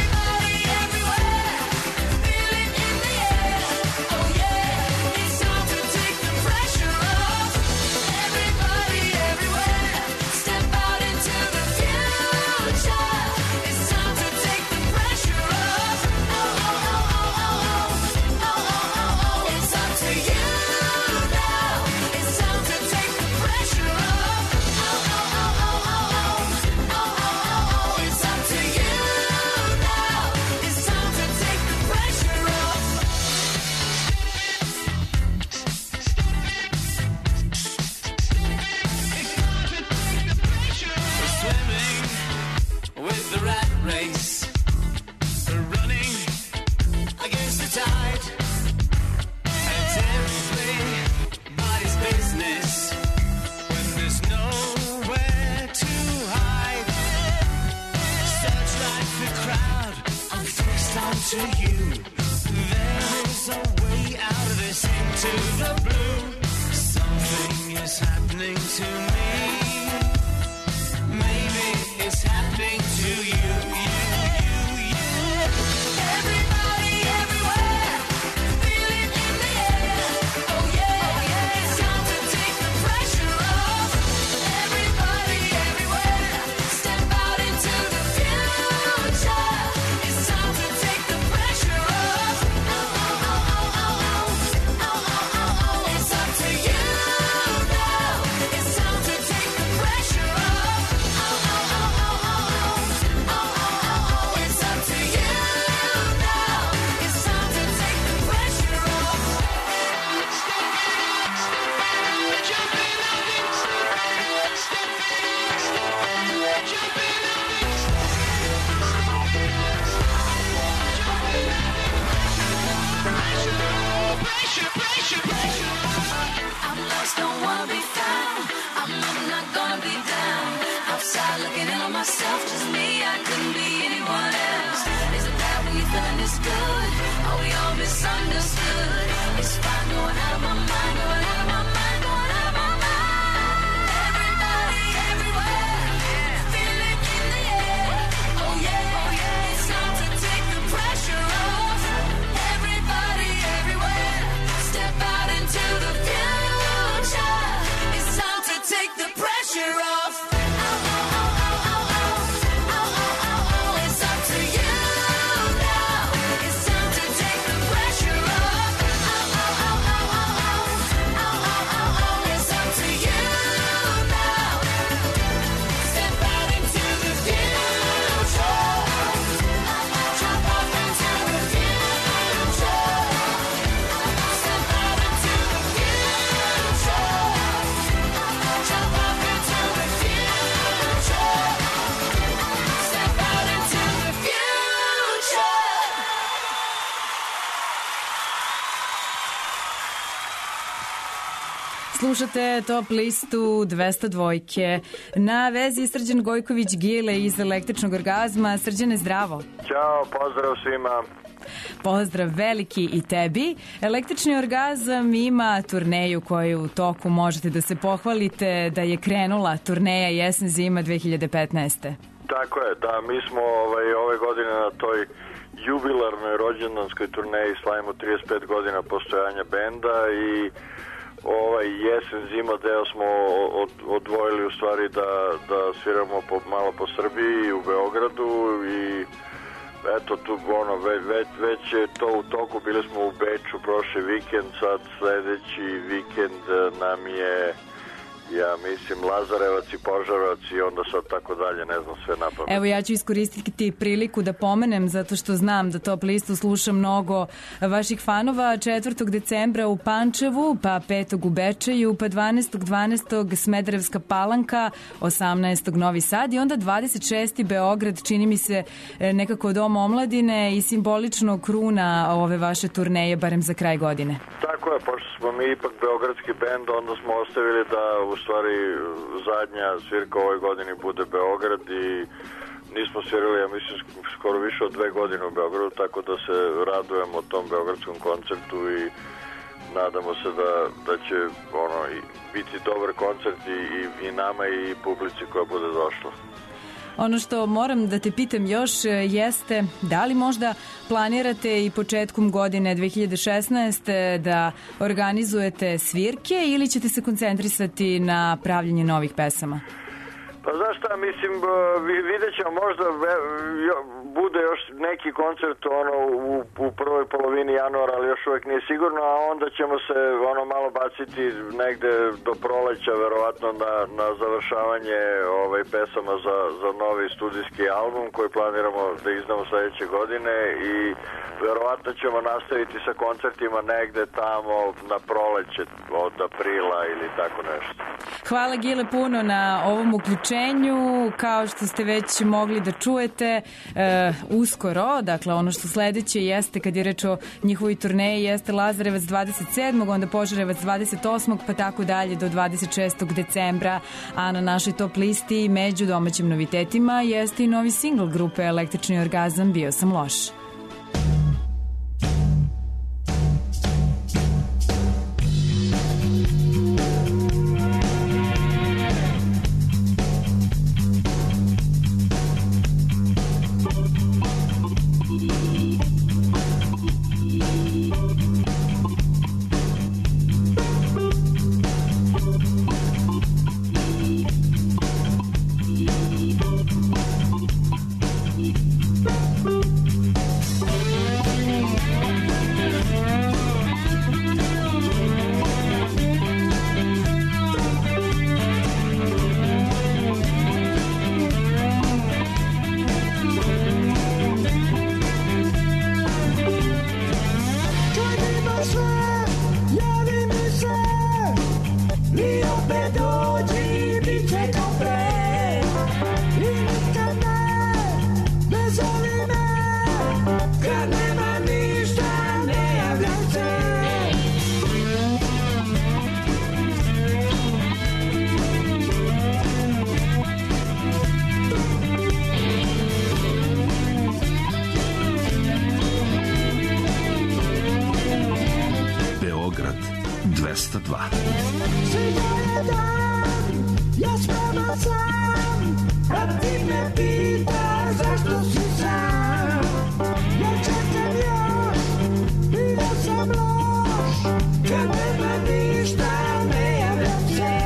this when there's nowhere to hide. Searchlight the crowd, I'm fixed onto you. There is a way out of this into the blue. Something is happening to me. Maybe it's happening to you, you, you, you. Everybody, everywhere, feel it in the air. Oh yeah, oh yeah, it's time to take the pressure off. Everybody, everywhere, step out into the future. It's time to take the pressure off. Oh, oh, oh, oh, oh, oh, oh, oh, oh, oh. It's up to you now. It's time to take the pressure off. Oh, oh, oh, oh, oh, oh, oh, oh, oh. It's up to you now. It's time to take the pressure off. Pressure, pressure, pressure. I'm lost, don't wanna be found. I'm not gonna be down. Outside looking in on myself, just me. I couldn't be anyone else. Is it bad when you're feeling this good? Are we all misunderstood? It's fine going out of my mind, going out of my mind, going out of my mind. Everybody, everywhere, feel it in the air. Oh yeah, oh yeah, it's time to take the pressure off. Everybody, everywhere, step out into the future. It's time to take the pressure off. Oh, oh, oh, oh, oh, oh. Oh, oh, oh, oh. It's up to you now. It's time to take the pressure off. Oh, oh, oh, oh, oh, oh. Oh, oh, oh, oh. It's up to you now. Step out into the future. Jump off into the future. Step out into the future. Jump off into the future. Step out into the future. Slušate Top listu dvesta dva. Na vezi je Srđan Gojković Gile iz Električnog orgazma. Srđane, zdravo. Ćao, pozdrav svima. Pozdrav veliki i tebi. Električni orgazam ima turneju koju u toku možete da se pohvalite da je krenula turneja jesen-zima dve hiljade petnaeste. Tako je, da, mi smo ovaj, ove godine na toj jubilarnoj rođendanskoj turneji slavimo trideset pet godina postojanja benda i ovaj jesen zima deo smo od, odvojili u stvari da, da sviramo po, malo po Srbiji i u Beogradu i eto tu ono već, već, već je to u toku, bili smo u Beču prošli vikend, sad sledeći vikend nam je ja mislim Lazarevac i Požarevac i onda sad tako dalje, ne znam sve napamet. Evo ja ću iskoristiti priliku da pomenem zato što znam da Top listu sluša mnogo vaših fanova. četvrtog decembra u Pančevu, pa petog u Bečeju, pa dvanaestog dvanaestog Smederevska Palanka, osamnaestog Novi Sad i onda dvadeset šestog Beograd, čini mi se nekako Dom omladine i simbolično kruna ove vaše turneje, barem za kraj godine. Tako je, pošto smo mi ipak beogradski bend, onda smo ostavili da u stvari zadnja svirka u ovoj godini bude Beograd i nismo svirali, ja mislim, skoro više od dve godine u Beogradu, tako da se radujemo tom beogradskom koncertu i nadamo se da, da će ono, biti dobar koncert i, i, i nama i publici koja bude došla. Ono što moram da te pitam još jeste da li možda planirate i početkom godine dve hiljade šesnaeste da organizujete svirke ili ćete se koncentrisati na pravljenje novih pesama? Pa znaš šta, mislim, vidjet ćemo, možda bude još neki koncert ono, u, u prvoj polovini januara, ali još uvek nije sigurno, a onda ćemo se ono malo baciti negde do proleća, verovatno na, na završavanje ovaj, pesama za, za novi studijski album koji planiramo da izdamo sledeće godine i verovatno ćemo nastaviti sa koncertima negde tamo na proleće od aprila ili tako nešto. Hvala Gile puno na ovom uključenju. isključenju, kao što ste već mogli da čujete, e, uskoro, dakle ono što sledeće jeste, kad je reč o njihovoj turneji, jeste Lazarevac dvadeset sedmog onda Požarevac dvadeset osmog pa tako dalje do dvadeset šestog decembra, a na našoj top listi među domaćim novitetima jeste i novi singl grupe Električni orgazam Bio sam loš. dvesta dva. Sviđa dan, ja spreman sam, a ti me pitaš zašto si sam. Ja čekam još, bio sam loš, kad nema ništa, ne javljam se.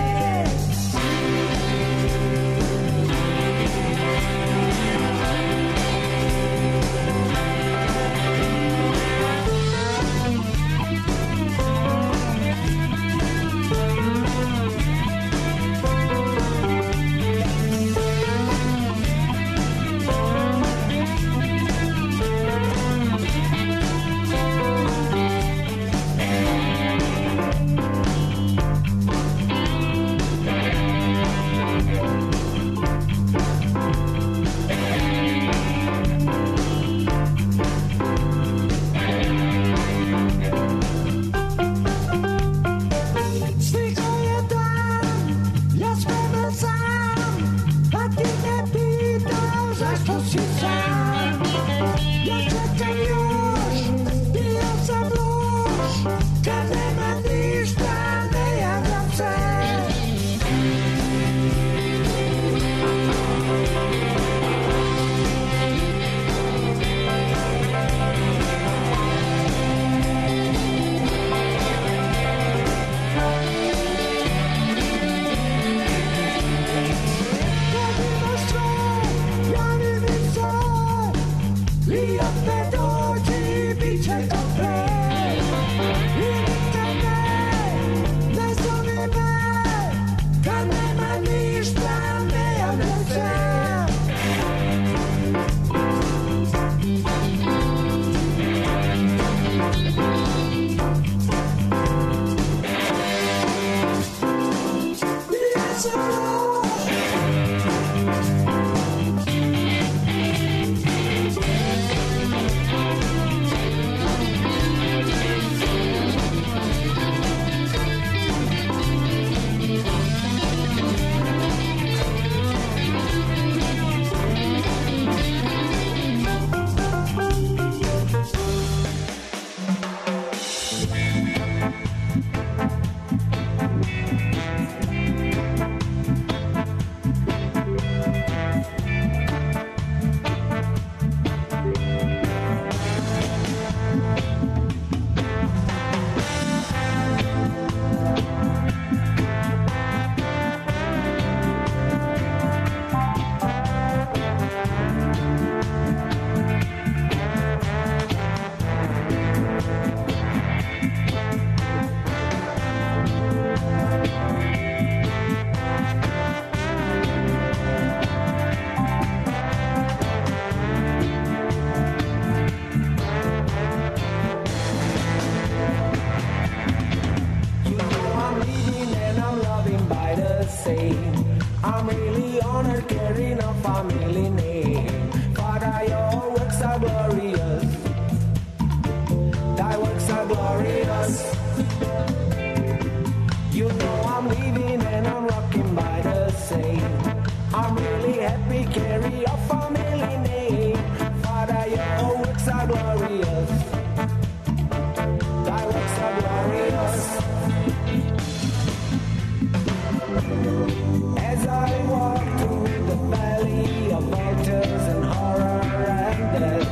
As I walk through the valley of vultures and horror and death,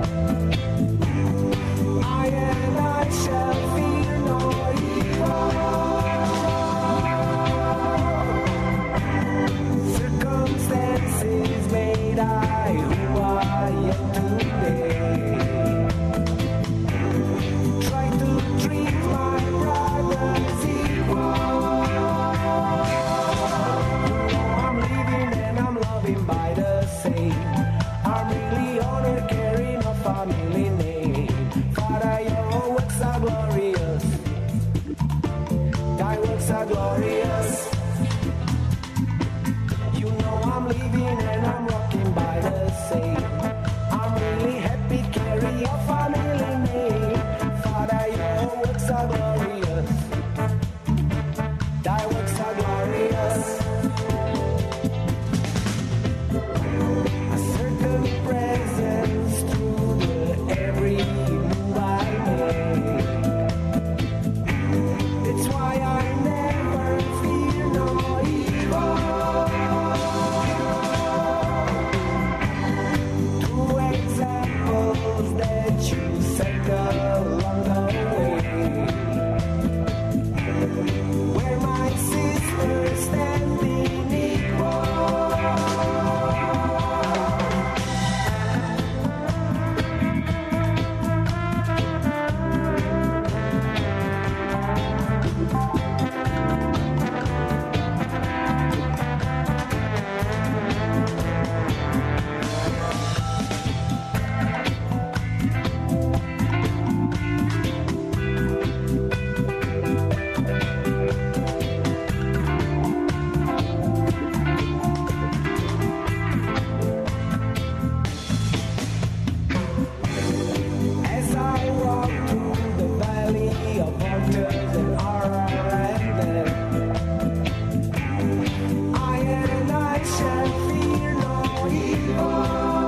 I and I shall fear no evil. Circumstances made I who I am today. Try to treat my brothers equal. I'm living and I'm loving by the same. I'm really honored carrying a family name. Father, your works are glorious. Thy works are glorious. You know I'm living and I'm rocking by the same. I'm really happy carry your family name. Father, your works are glorious. Thy works are glorious. A certain presence through the every move I make. It's why I never fear no evil. Two examples that you set along the way, where my sisters standing equal. As I walk through the valley of vultures and horror and death, I and I shall fear no evil.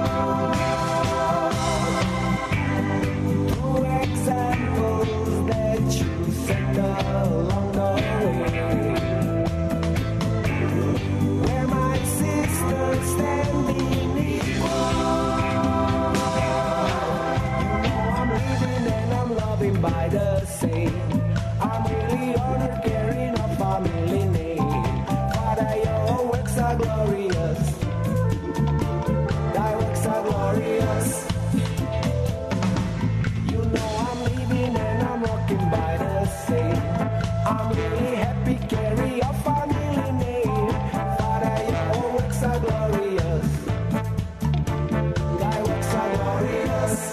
Two examples that you set along the way, where my sisters standing equal. I'm living and I'm loving by the same. I'm really honored carrying a family name. Father, your works are glorious. Thy works are glorious. You know I'm living and I'm rocking by the same. I'm really happy carry a family name. Father, your works are glorious. Thy works are glorious.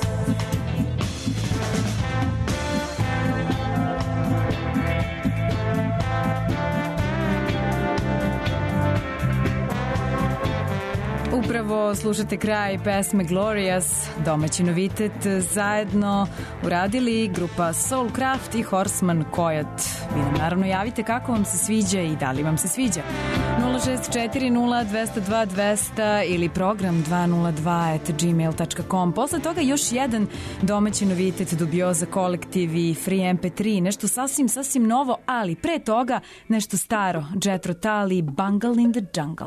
Upravo slušate kraj pesme Glorious, domaći novitet, zajedno uradili grupa Soulcraft i Horseman Kojot. Vi nam naravno javite kako vam se sviđa i da li vam se sviđa. nula šest četiri nula dva nula dva dva nula nula ili program dva nula dva at gmail dot com. Posle toga još jedan domaći novitet, Dubioza kolektiv i Free em pe tri, nešto sasvim, sasvim novo, ali pre toga nešto staro, Jethro Tull i Bungle in the Jungle.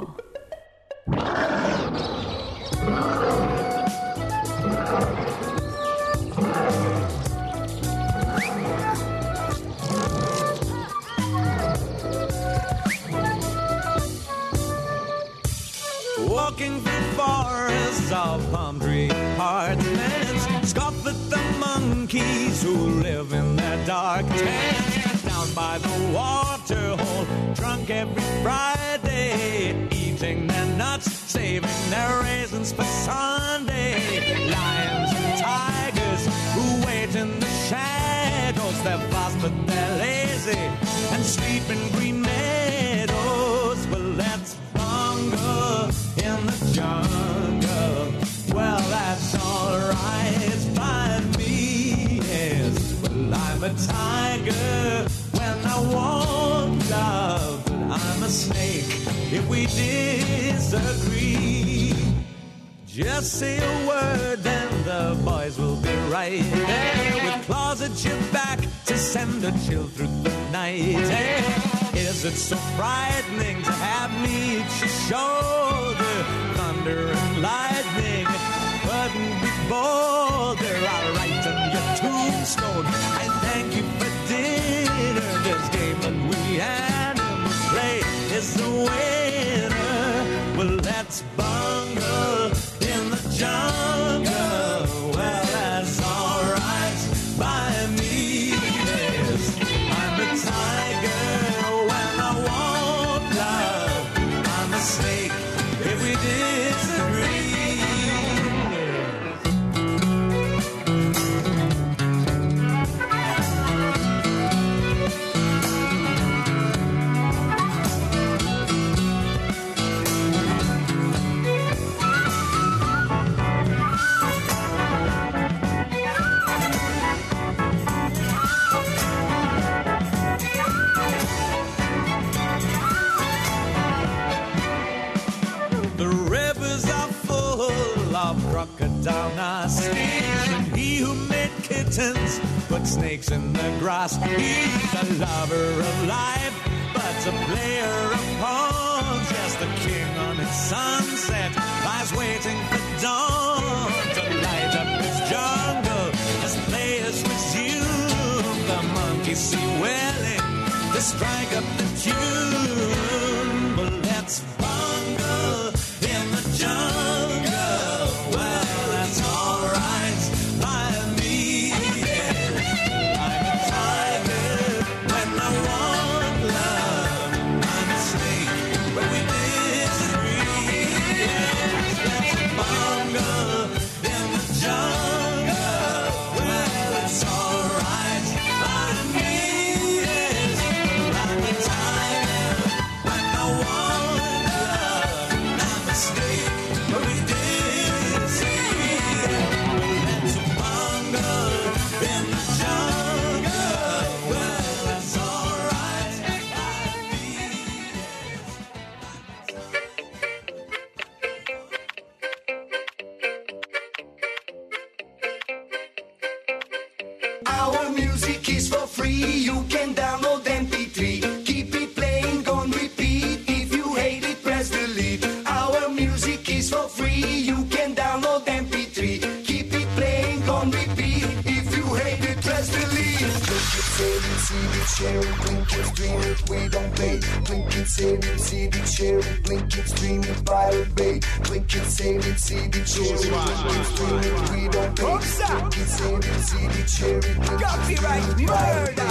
Walking through forests of palm tree heartlands, scoff at the monkeys who live in their dark tents. Down by the water hole, drunk every Friday, eating their nuts, saving their raisins for Sunday. Lions and tigers who wait in the shadows, they're fast but they're lazy and sleep in green meadows. Well, let's bungle in the jungle. Well, that's alright by me, yes. Well, I'm a tiger when I want love, but I'm a snake if we disagree. Just say a word and the boys will be right there with claws at your back to send a chill through the night. Is it's so frightening to have me at your shoulder. Thunder and lightning couldn't be bolder. I'll write on your tombstone, I thank you for dinner. This game that we animals play is the winner. Well, let's bungle in the jungle. Well, that's alright by me. Yes, I'm a tiger when I want love. I'm a snake if we disagree. Crocodile Nasty, and he who made kittens put snakes in the grass. He's a lover of life, but a player of pawns. Yes, the king on his sunset lies waiting for dawn to light up his jungle as players resume. The monkeys see willing to strike up the tune. But let's bungle in the jungle. That's alright by me. I'm a tiger when I want love. I'm a snake when we disagree. Let's bungle in the jungle. Well, it's alright by me. I'm a tiger when I want love. I'm a snake when we disagree. Our music is for free, you can download M P three. Keep it playing on repeat, if you hate it press delete. Our music is for free, you can download M P three. Keep it playing on repeat, if you hate it press delete. Blink it, save it, see it, share it, blink it, stream it, we don't pay. Blink it, save it, see it, share it, blink it, stream it, Pirate Bay. Blink it, save it, see it, share it, blink it, stream it, we don't pay. Blink it, save it, see it, share it, blink it, Copyright murder!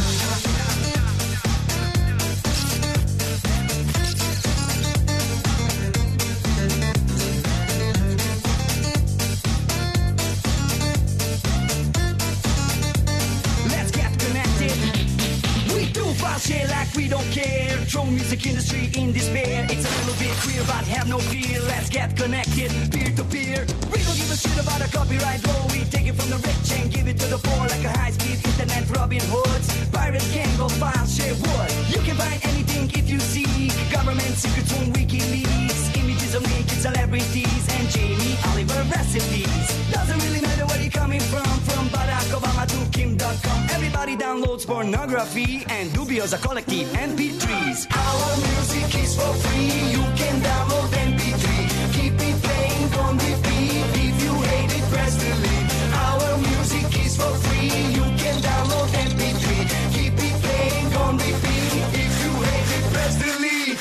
Let's get connected. We do file shit like we don't care. Throw music industry in despair. It's a little bit queer, but have no fear. Let's get connected, peer to peer. We don't give a shit about a copyright law. We take it from the rich and give it to the poor like a high-speed internet Robin Hoods. Pirate gang of file share wood. You can find anything if you see. Government secrets on WikiLeaks. Images of naked celebrities and Jamie Oliver recipes. Doesn't really matter where you're coming from. From Barack Obama to Kim dot com. Everybody downloads pornography and dubious a collective M P threes. Our music is for free, you can download M P three. Keep it playing on repeat, if you hate it press delete. Our music is for free, you can download M P three. Keep it playing on repeat, if you hate it press delete.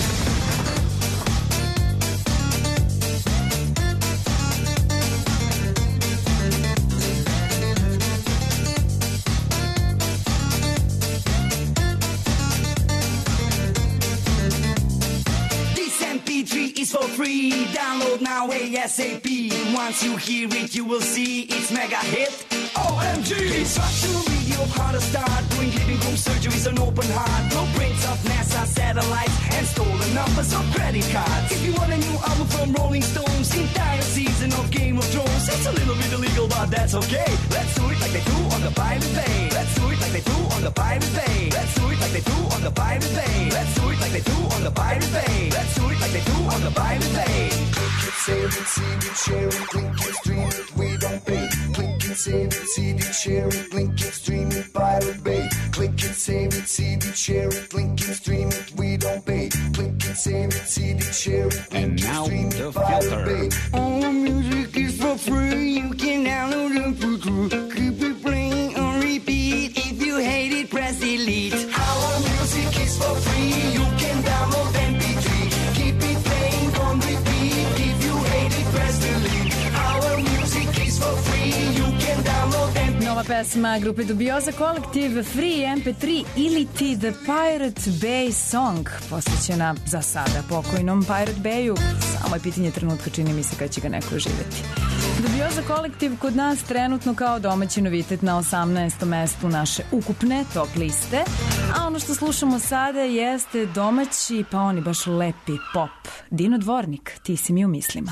Is for free, download now ASAP. Once you hear it, you will see it's mega hit. O M G! Instructional video of how to start doing living room surgeries on open heart. Blueprints of NASA satellites and stolen numbers of credit cards. If you want a new album from Rolling Stones, entire season of Game of Thrones, it's a little bit illegal, but that's okay. Let's do it like they do on the Pirate Bay. Let's do it like they do on the Pirate Bay. Let's do it like they do on the Pirate Bay. Let's do it like they do on the Pirate Bay. Let's do it like they do on the Pirate Bay. Click it, save it, see it, share it, blink it, stream it, we don't pay. Click it, save it, see it, share it, blink it, stream it, Pirate Bay. Click Click it, save it, C D, share it, link it, stream it, we don't pay. Click it, save it, C D, share it, link it, stream it, Pirate Bay. All the music is for free. You can download it for free. Keep it playing on repeat. If you hate it, press delete. Our music is for free. You can download M P three. Keep it playing on repeat. If you hate it, press delete. Our music is for free. You can download M P three. Nova pesma grupe Dubioza Kolektiv Free M P tri ili ti The Pirate Bay Song, posvećena za sada pokojnom Pirate Bayu. Samo je pitanje trenutka, čini mi se, kad će ga neko živjeti. Dubioza Kolektiv kod nas trenutno kao domaći novitet na osamnaestom mestu naše ukupne top liste, a ono što slušamo sada jeste domaći, pa oni baš lepi pop. Dino Dvornik, ti si mi u mislima.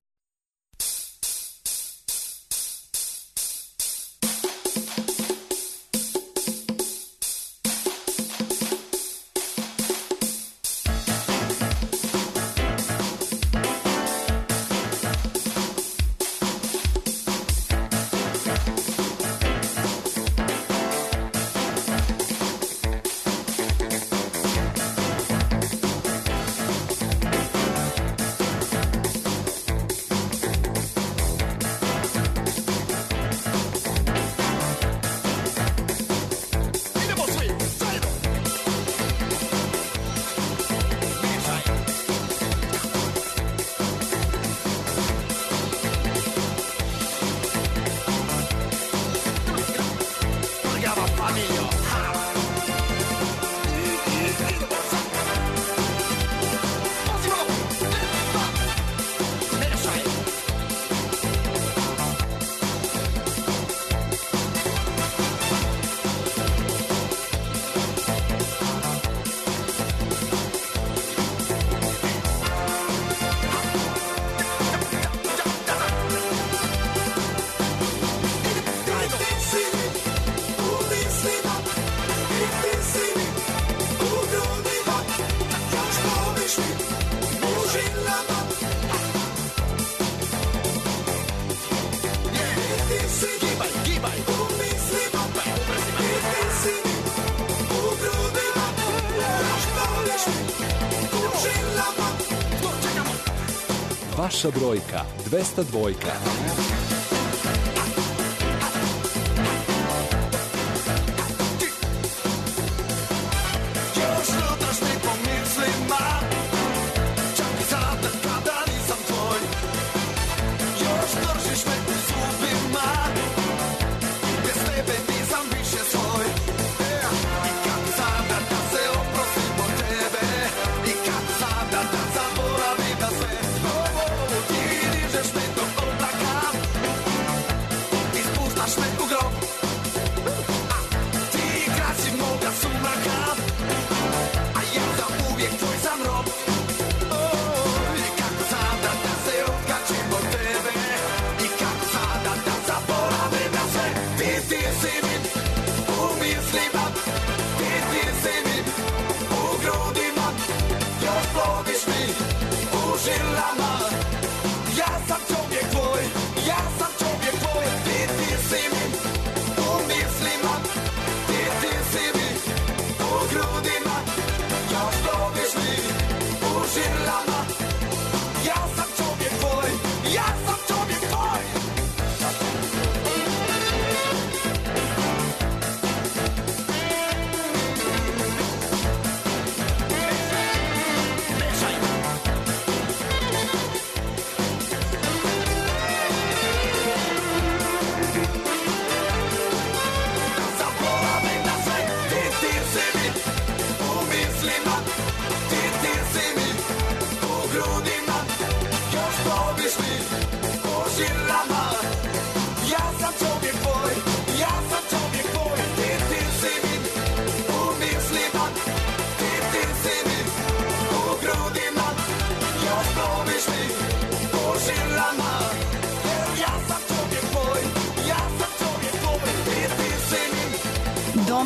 Vaša brojka dvesta dva. Još lutaš mi po mislima, čak i sada kada nisam tvoj. Još držiš me u zubima, bez tebe nisam više svoj. I kako sada da se oprostim od tebe, i kako sada da zaboravim na sve. Ti dižeš me do oblaka, ti spuštaš me u grob. Ti krasi moga sumraka, a ja za uvijek tvoj sam rob. I kako sada da se otkačim od tebe, i kako sada da zaboravim na sve. Ti, ti si mi u mislima, ti, ti si mi u grudima.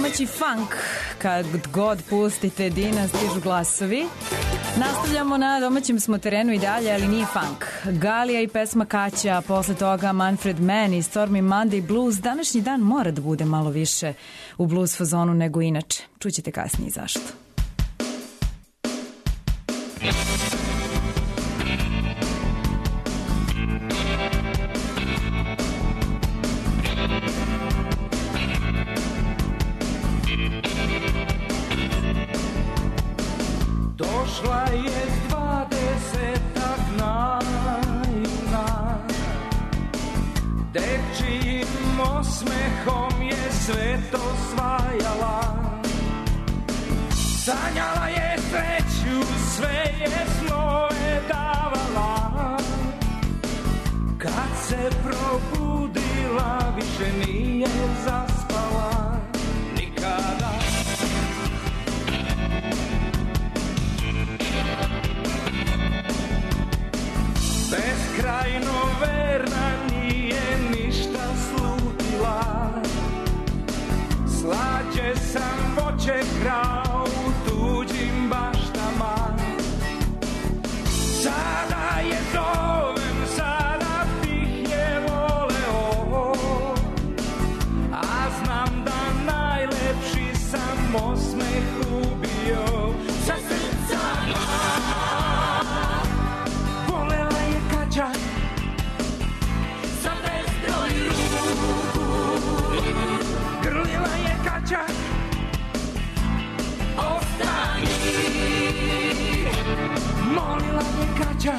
domaći funk. Kad god pustite Dina, stižu glasovi. Nastavljamo na domaćem smo terenu i dalje, ali nije funk. Galija i pesma Kaća, posle toga Manfred Mann i Stormy Monday Blues. Današnji dan mora da bude malo više u blues fazonu nego inače. Čućete kasnije zašto. Došla je dvadesetak naivna, dečijim osmehom je svet osvajala. Sanjala je sreću, sve je snove davala. Kad se probudila, više nije zaspala nikada. Beskrajno verna, nije ništa slutila. Slađe sam voće krao u tuđim baštama. Sada je zovem, sada bih je voleo, a znam da najlepši sam osmeh ubio. Sa srca volela je Kaća, sa bezbroj ruku grlila je Kaća. Ostani, molila je Kaća.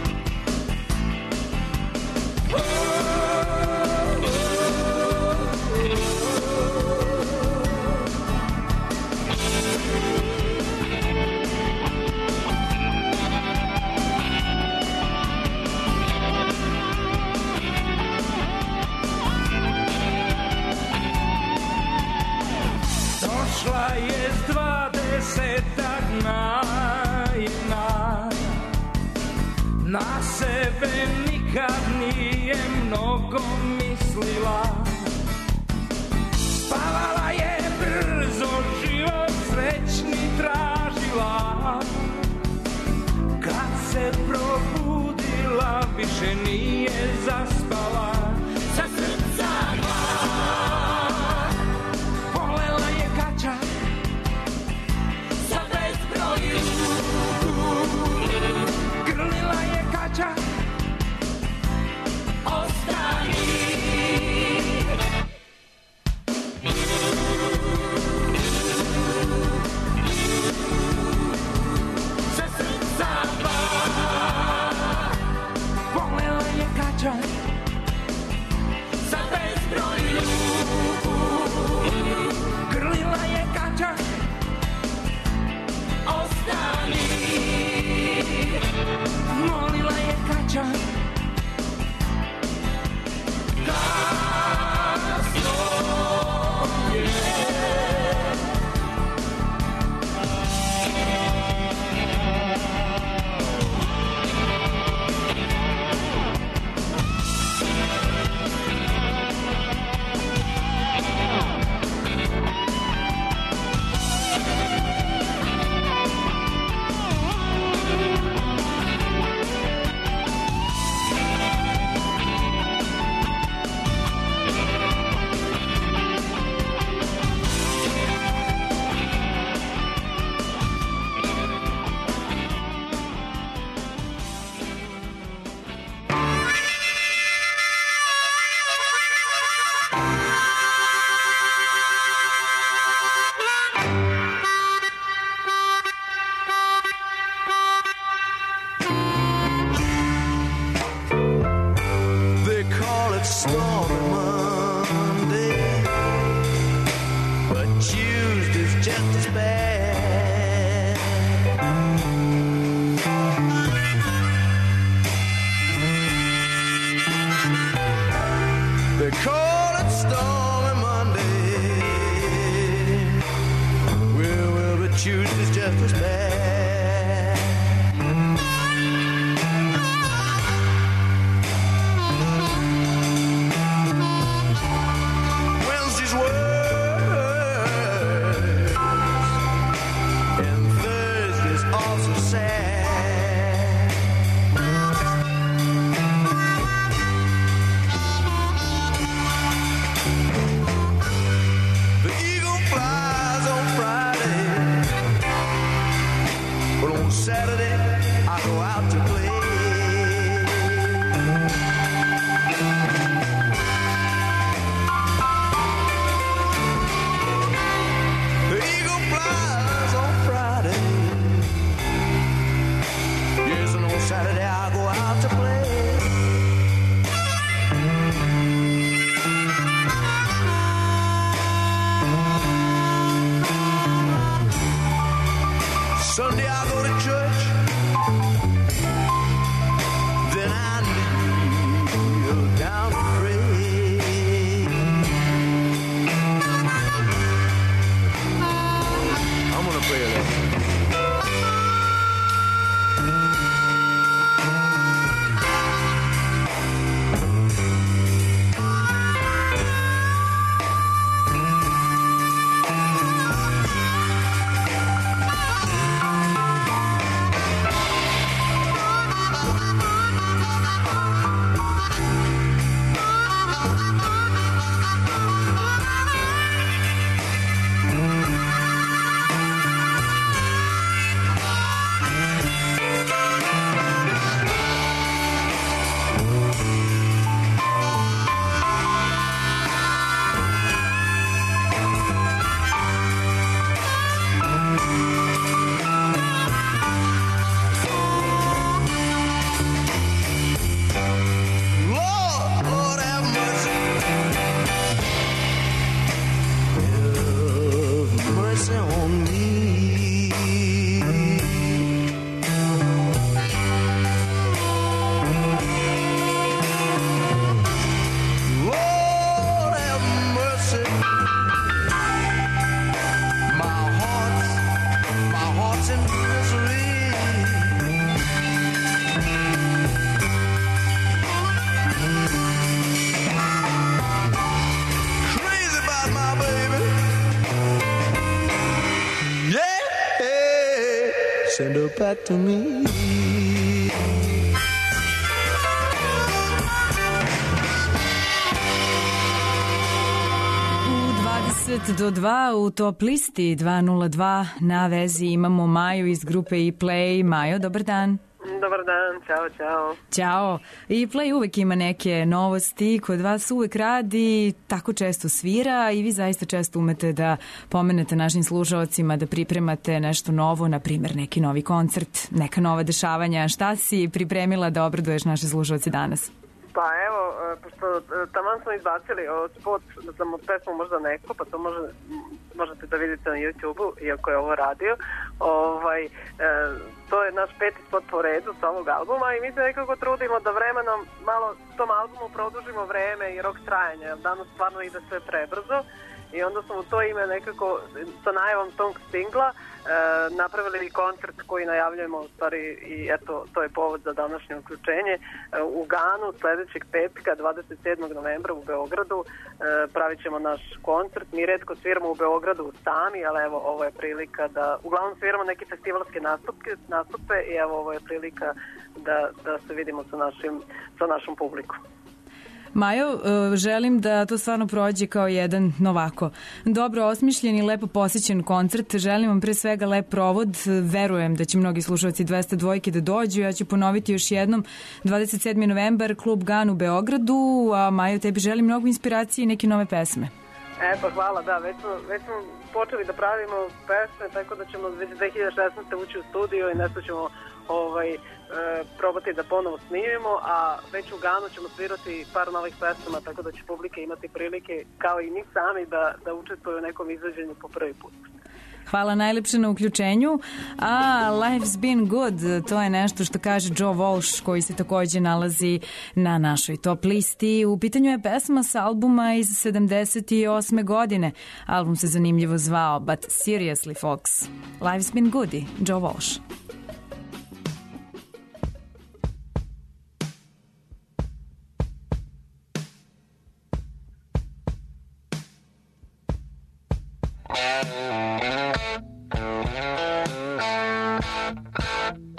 Došla je s dvadesetak naivna, na sebe nikad nije mnogo mislila. Spavala je brzo, život srećni tražila. Kad se probudila, više nije zaspala. Sa srca volela je Kaća, sa bezbroj ruku grlila je Kaća. Ostani, sa srca volela je Kaća. sad. The eagle flies on Friday, but on Saturday I go out to play. The eagle flies on Friday, yes, and on Saturday I go out to play. Sunday I go to church, then I kneel down to pray. I'm gonna pray a little. Lord, Lord have mercy. Have mercy on me. Lord have mercy. My heart's, my heart's in misery. Crazy about my baby. Yeah, send her back to me. U dvadeset do dva u top listi dva nula dva na vezi imamo Maju iz grupe E-Play. Majo, dobar dan. Dobar dan, čao, čao. Ćao. E-Play uvek ima neke novosti, kod vas uvek radi, tako često svira i vi zaista često umete da pomenete našim slušalcima, da pripremate nešto novo, na primjer neki novi koncert, neka nova dešavanja. Šta si pripremila da obraduješ naše slušalce danas? Pa evo, e, pošto e, taman smo izbacili o spot za pesmu možda neko, pa to može, možete da vidite na YouTube-u, iako je ovo radio. Ovaj, e, to je naš peti spot po redu sa ovog albuma i mi se nekako trudimo da vremenom malo tom albumu produžimo vreme i rok trajanja, jer danas stvarno ide sve prebrzo. I onda smo u to ime nekako sa najavom tog singla e, napravili koncert koji najavljujemo u stvari i eto, to je povod za današnje uključenje. E, u Ganu sledećeg petka, dvadeset sedmog novembra u Beogradu e, pravit ćemo naš koncert. Mi redko sviramo u Beogradu sami, ali evo ovo je prilika da, uglavnom sviramo neke festivalske nastupe, nastupe i evo ovo je prilika da, da se vidimo sa, našim, sa našom publikom. Majo, želim da to stvarno prođe kao jedan novako dobro osmišljen i lepo posjećen koncert. Želim vam pre svega lep provod. Verujem da će mnogi slušalci dvesta dvojke da dođu. Ja ću ponoviti još jednom. dvadeset sedmi novembar, klub Gan u Beogradu. A Majo, tebi želim mnogo inspiracije i neke nove pesme. E pa hvala, da, već smo, već smo počeli da pravimo pesme, tako da ćemo već dve hiljade šesnaeste. ući u studio i nešto ćemo ovaj, e, probati da ponovo snimimo, a već u Ganu ćemo svirati par novih pesama, tako da će publika imati prilike, kao i mi sami, da, da učestvuju u nekom izvođenju po prvi put. Hvala najlepše na uključenju. A Life's Been Good, to je nešto što kaže Joe Walsh, koji se takođe nalazi na našoj top listi. U pitanju je pesma sa albuma iz sedamdeset osme godine. Album se zanimljivo zvao But Seriously Folks. Life's Been Good i Joe Walsh. Thank you.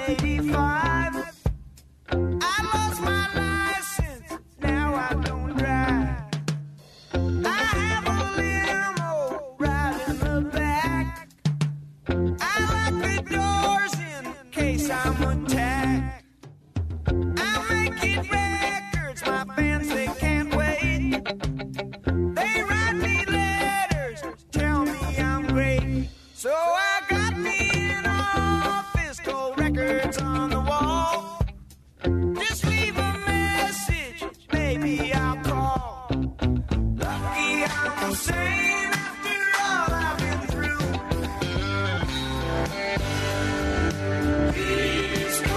eighty-five. I lost my license, now I don't drive. I have a limo right in the back. I lock the doors in case I'm attacked. I'm making records, my fans, they can't wait. They write me letters, tell me I'm great. So I got me an office, gold records on the wall. Just leave a message, baby, I'll call. Lucky I'm sane after all I've been through. Please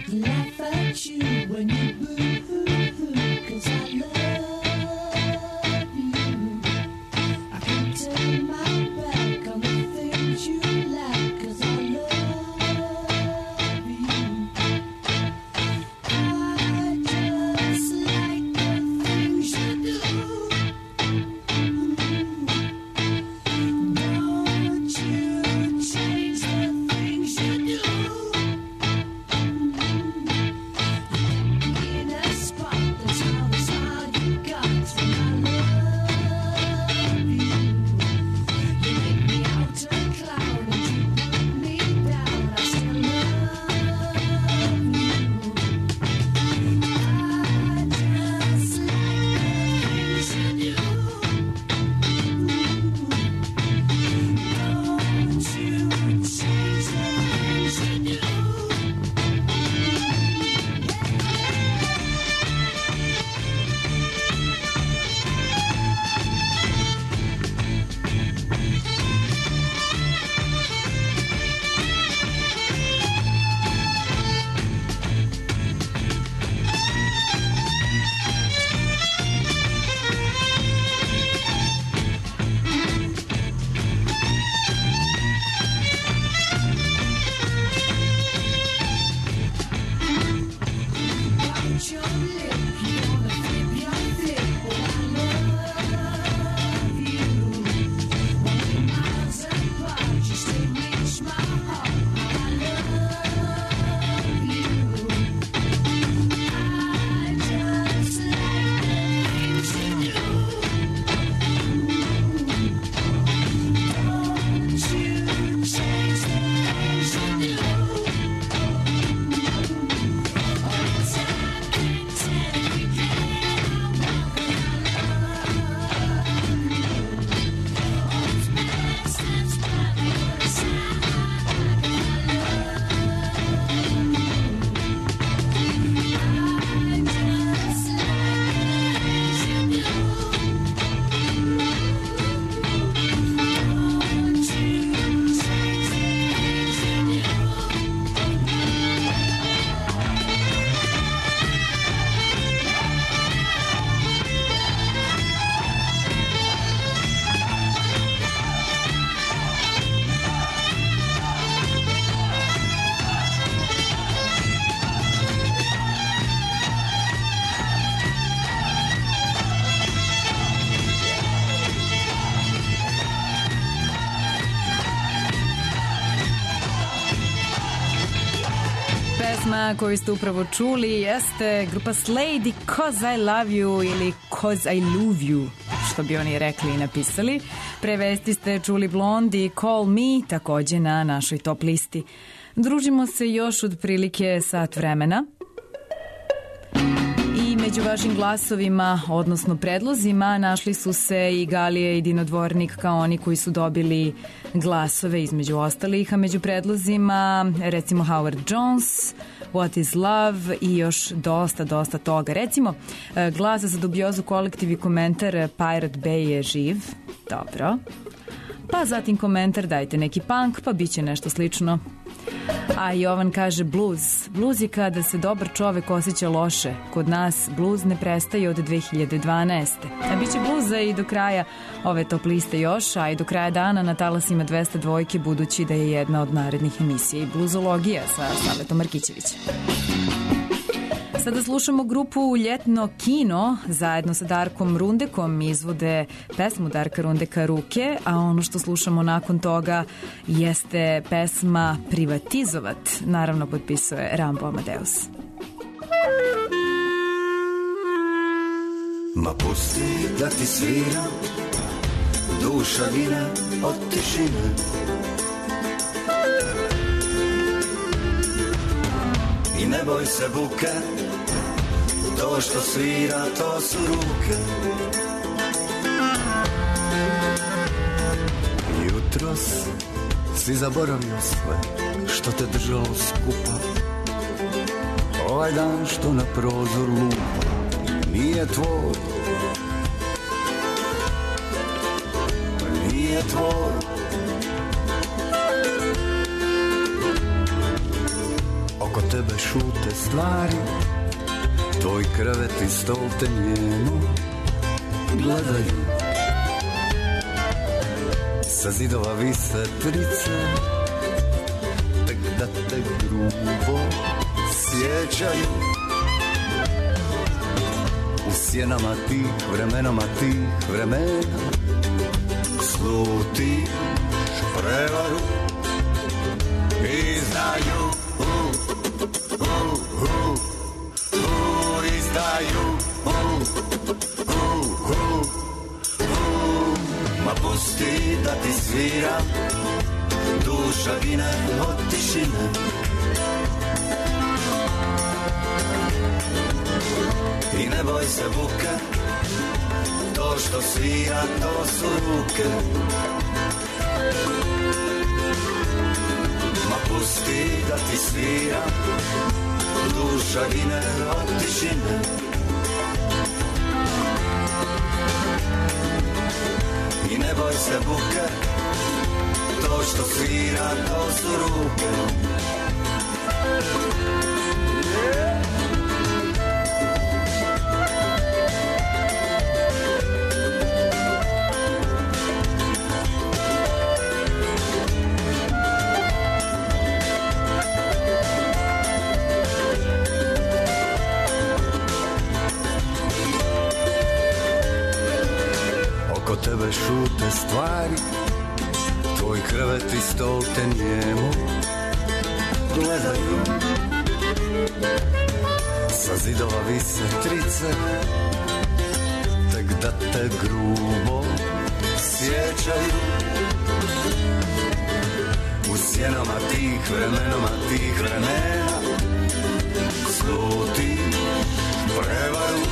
laugh at you when you boo-hoo-hoo, 'cause I love you. I can turn my back on the things you like, 'cause I love you. I just like the things you do. Don't you change the things you do. In a spot that's all as hard you got when I love you. You make me out a cloud and you put me down. I still love you. I just like the things you do. Don't you change the things you do. Bite your lip, you wanna flip your lip, but I love you. When we're miles apart, you still reach my heart. I love you. I just like the things you do. Don't you change the things you do. All the time can tell every day I'm walking, I love you. All these bad steps by your side, I love you. I just like the things you do. Don't you change the things you do. Pesma koju ste upravo čuli jeste grupa Slade, 'Cause I Love You ili 'Cause I Love You, što bi oni rekli i napisali. Pre vesti ste čuli Blondie, Call Me, takođe na našoj top listi. Družimo se još od prilike sat vremena. I među vašim glasovima, odnosno predlozima, našli su se i Galije i Dino Dvornik kao oni koji su dobili glasove između ostalih, a među predlozima recimo Howard Jones, What is Love i još dosta, dosta toga. Recimo, e, glas za dubiozu kolektiv i komentar Pirate Bay je živ. Dobro. Pa zatim komentar dajte neki punk, pa bit će nešto slično. A Jovan kaže blues. Blues je kada se dobar čovek osjeća loše. Kod nas blues ne prestaje od dve hiljade dvanaeste. A bit će bluza i do kraja ove top liste još, a i do kraja dana na talasima dvesta dvojke, budući da je jedna od narednih emisija i bluzologija sa Saletom Markićevićem. Sada slušamo grupu Ljetno kino zajedno sa Darkom Rundekom, izvode pesmu Darka Rundeka Ruke, a ono što slušamo nakon toga jeste pesma Privatizovat, naravno potpisuje Rambo Amadeus. Ma pusti da ti sviram, duša gine od tišine. I ne boj se buke, to što svira, to su ruke. Jutros si zaboravio sve što te držalo skupa. Ovaj dan što na prozor lupa nije tvoj, nije tvoj. Oko tebe tebe šute stvari, tvoj krevet i stol te njeno gledaju. Sa zidova vise trice, tek da te grubo sjećaju. U sjenama tih vremenama tih vremena slutiš prevaru i znaju uh, uh, uh, uh, izdaju uh, uh, uh, uh, ma pusti da ti sviram, duša gine od tišine. I ne boj se buke, to što svira, to su ruke. Ma pusti da ti svira, duša gine od tišine. I ne boj se buke, to što svira, to su ruke. Yeah. Oko tebe šute stvari, tvoj krevet i stol te njemu gledaju. Sa zidova vise trice, tek da te grubo sjećaju. U sjenama tih vremenama tih vremena sluti prevaru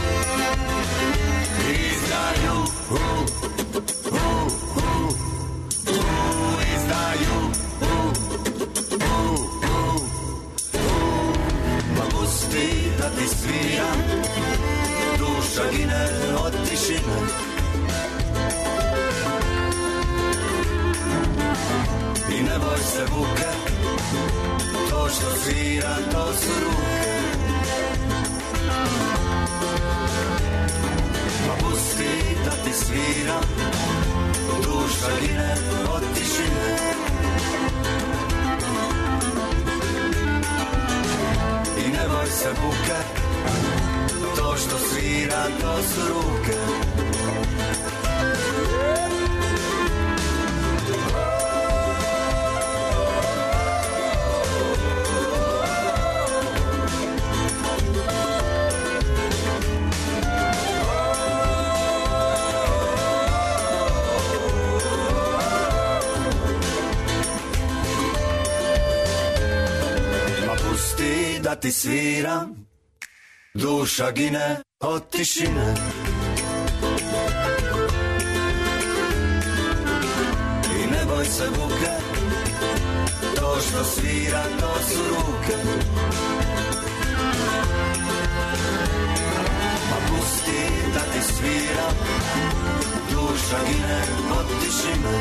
i znaju uh, uh, uh, uh, izdaju uh, uh, uh, uh, ma pusti da ti sviram, duša gine od tišine. I ne boj se buke, to što svira, to su ruke. Ma pusti da ti sviram, duša gine od tišine. I ne boj se buke, to što svira, to su ruke. Da ti sviram, duša gine od tišine. I ne boj se buke, to što svira, to su ruke. Ma pusti da ti sviram, duša gine od tišine.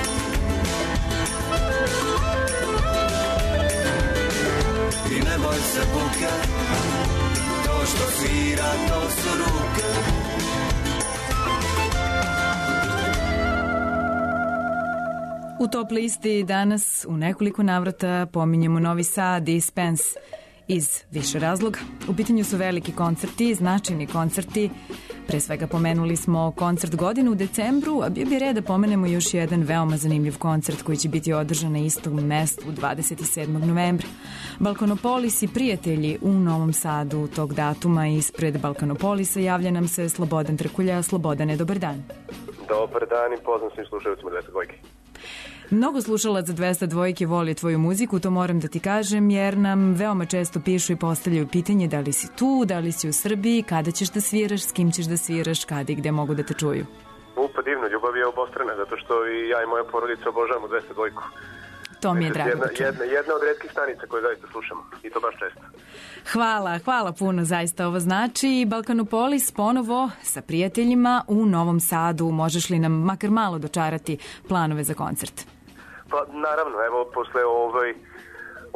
I ne boj se buke, to što svira, to su ruke. U top listi danas u nekoliko navrata pominjemo Novi Sad i Spence iz više razloga. U pitanju su veliki koncerti, značajni koncerti. Pre svega pomenuli smo koncert godine u decembru, a bio bi red da pomenemo još jedan veoma zanimljiv koncert koji će biti održan na istom mestu dvadeset sedmog novembra. Balkanopolis i prijatelji u Novom Sadu tog datuma. Ispred Balkanopolisa javlja nam se Slobodan Trkulja. Slobodane, dobar dan. Dobar dan i pozdrav svim slušalcima dvesta dvojke. Mnogo slušalaca dvesta dvojke voli tvoju muziku, to moram da ti kažem, jer nam veoma često pišu i postavljaju pitanje da li si tu, da li si u Srbiji, kada ćeš da sviraš, s kim ćeš da sviraš, kada i gde mogu da te čuju. Upa divno, ljubav je obostrana, zato što i ja i moja porodica obožavamo dvesta dvojku. To mi je drago. Jedna, jedna, jedna od retkih stanica koje zaista slušamo i to baš često. Hvala, hvala puno, zaista ovo znači. Balkanopolis ponovo sa prijateljima u Novom Sadu. Možeš li nam makar malo dočarati planove za koncert? Pa naravno, evo posle ovaj,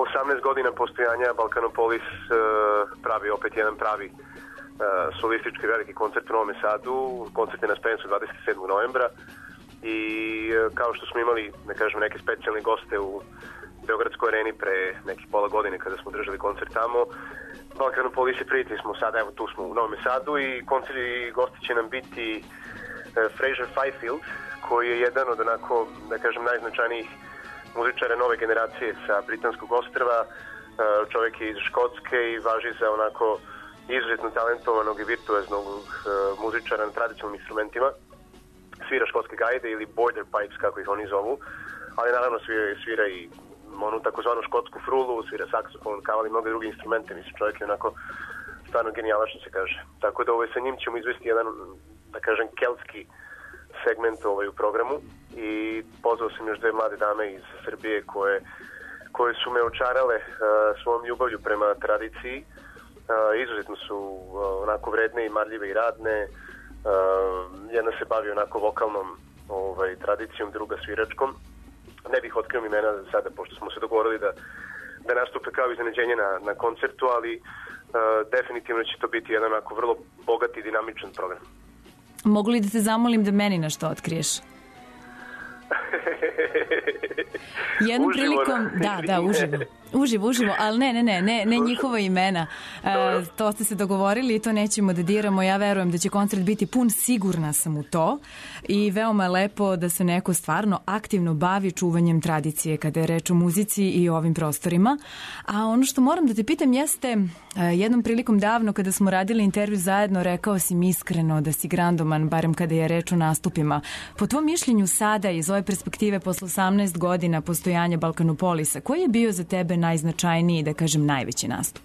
osamnaest godina postojanja Balkanopolis uh, pravi opet jedan pravi uh, solistički veliki koncert u Novom Sadu. Koncert je na Spensu dvadeset sedmog novembra i uh, kao što smo imali, da kažem, neke specijalne goste u Beogradskoj areni pre nekih pola godine kada smo držali koncert tamo, Balkanopolis je prijatelji smo sada, evo tu smo u Novom Sadu i koncert i gosti će nam biti uh, Fraser Fifield, koji je jedan od onako, da kažem, najznačajnijih muzičara nove generacije sa britanskog ostrva. Čovjek je iz Škotske i važi za onako izuzetno talentovanog i virtuoznog muzičara na tradicionalnim instrumentima. Svira škotske gajde ili border pipes, kako ih oni zovu, ali naravno svira, svira i onu takozvanu škotsku frulu, svira saksofon, kaval i mnoge druge instrumente. Mislim, čovjek je onako stvarno genijalan, što se kaže. Tako da ovaj, sa njim ćemo izvesti jedan, da kažem, keltski segment ovaj u programu i pozvao sam još dve mlade dame iz Srbije koje, koje su me očarale uh, svojom ljubavlju prema tradiciji. Uh, izuzetno su uh, onako vredne i marljive i radne. Uh, jedna se bavi onako vokalnom ovaj, tradicijom, druga sviračkom. Ne bih otkrio imena sada, pošto smo se dogovorili da, da nastupe kao iznenađenje na, na koncertu, ali uh, definitivno će to biti jedan onako vrlo bogat i dinamičan program. Mogu li da te zamolim da meni nešto otkriješ? Jednom Uživo, prilikom, da, da, uživo. Uživo, uživo, ali ne, ne, ne, ne, ne njihova imena. E, to ste se dogovorili i to nećemo da diramo. Ja verujem da će koncert biti pun, sigurna sam u to. I veoma je lepo da se neko stvarno aktivno bavi čuvanjem tradicije kada je reč o muzici i o ovim prostorima. A ono što moram da te pitam jeste, jednom prilikom davno kada smo radili intervju zajedno, rekao si mi iskreno da si grandoman, barem kada je reč o nastupima. Po tvom mišljenju sada, iz ove perspektive posle osamnaest godina postojanja Balkanopolisa, koji je bio za tebe najznačajniji, da kažem, najveći nastup?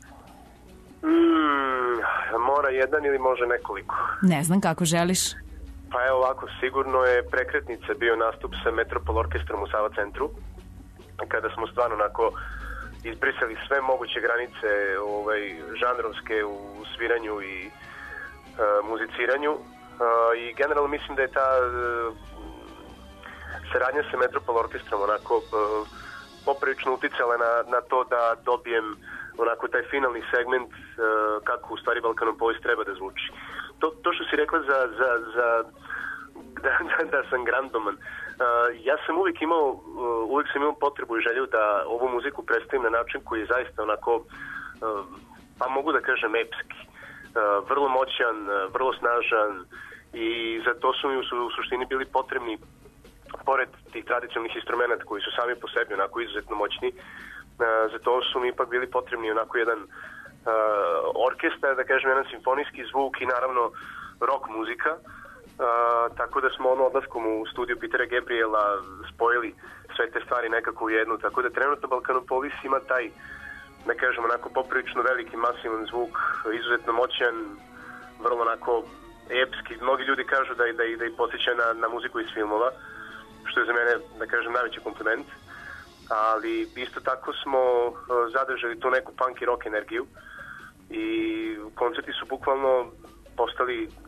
Mm, mora jedan ili može nekoliko? Ne znam, kako želiš. Pa evo ovako, sigurno je prekretnica bio nastup sa Metropol orkestrom u Sava centru, kada smo stvarno onako izbrisali sve moguće granice ovaj, žanrovske u sviranju i e, muziciranju. E, I generalno mislim da je ta e, saradnja sa Metropol orkestrom onako e, poprilično uticala na, na to da dobijem onako taj finalni segment uh, kako u stvari Balkanopolis treba da zvuči. To, to što si rekla za, za, za da, da, da sam grandoman, uh, ja sam uvijek imao uh, uvijek sam imao potrebu i želju da ovu muziku predstavim na način koji je zaista onako uh, pa mogu da kažem epski, uh, vrlo moćan, uh, vrlo snažan i za to su mi u, u suštini bili potrebni, pored tih tradicionalnih instrumenta koji su sami po sebi onako izuzetno moćni, uh, za to su mi ipak bili potrebni onako jedan uh, orkestar, da kažem, jedan simfonijski zvuk i naravno rock muzika. Uh, tako da smo ono odlaskom u studiju Petera Gabriela spojili sve te stvari nekako u jednu. Tako da trenutno Balkanopolis ima taj, da kažem, onako poprilično veliki, masivan zvuk, izuzetno moćan, vrlo onako epski. Mnogi ljudi kažu da, da, da i podsjeća na, na muziku iz filmova, što je za mene, da kažem, najveći kompliment. Ali isto tako smo uh, zadržali tu neku punk i rock energiju i koncerti su bukvalno postali uh,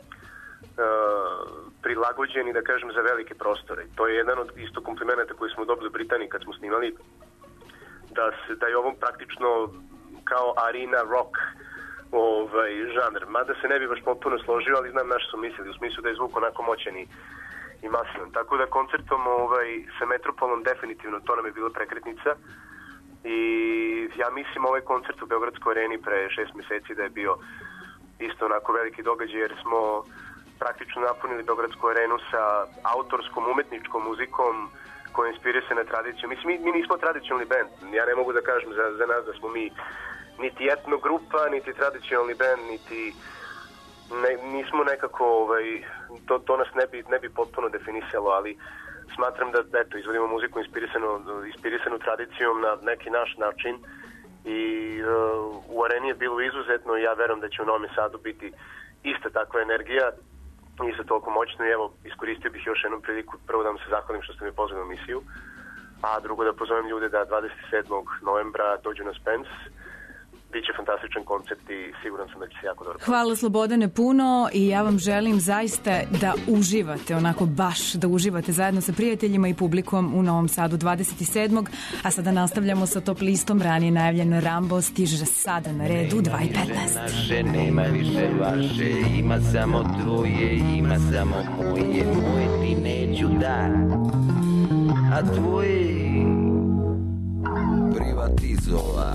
prilagođeni, da kažem, za velike prostore. To je jedan od isto komplimenata koji smo dobili u Britaniji kad smo snimali, da, se, da je ovo praktično kao arena rock ovaj, žanr. Mada se ne bi baš potpuno složio, ali znam na što su mislili, u smislu da je zvuk onako moćan i i masivan. Tako da koncertom ovaj, sa Metropolom definitivno to nam je bila prekretnica i ja mislim ovaj koncert u Beogradskoj areni pre šest mjeseci da je bio isto onako veliki događaj jer smo praktično napunili Beogradsku arenu sa autorskom umetničkom muzikom koja je inspirisana tradicijom. Mislim, mi, mi nismo tradicionalni band. Ja ne mogu da kažem za, za nas da smo mi niti etno grupa, niti tradicionalni band, niti Ne, nismo nekako, ovaj, to, to nas ne bi, ne bi potpuno definisalo, ali smatram da, eto, izvodimo muziku inspirisanu, inspirisanu tradicijom na neki naš način i uh, u areni je bilo izuzetno i ja verujem da će u Novom Sadu biti ista takva energija, isto toliko moćno i evo, iskoristio bih još jednom priliku, prvo da vam se zahvalim što ste mi pozvali u emisiju, a drugo da pozovem ljude da dvadeset sedmog novembra dođu na Spence biće fantastičan koncert i siguran sam da će se jako dobro. Hvala Slobodane puno i ja vam želim zaista da uživate, onako baš da uživate zajedno sa prijateljima i publikom u Novom Sadu dvadeset sedmog A sada nastavljamo sa top listom. Ranije najavljen Rambo stiže sada na redu dva i petnaest. Naše nema više vaše, ima samo tvoje, ima samo moje, moje ti neću da, a tvoje privatizova,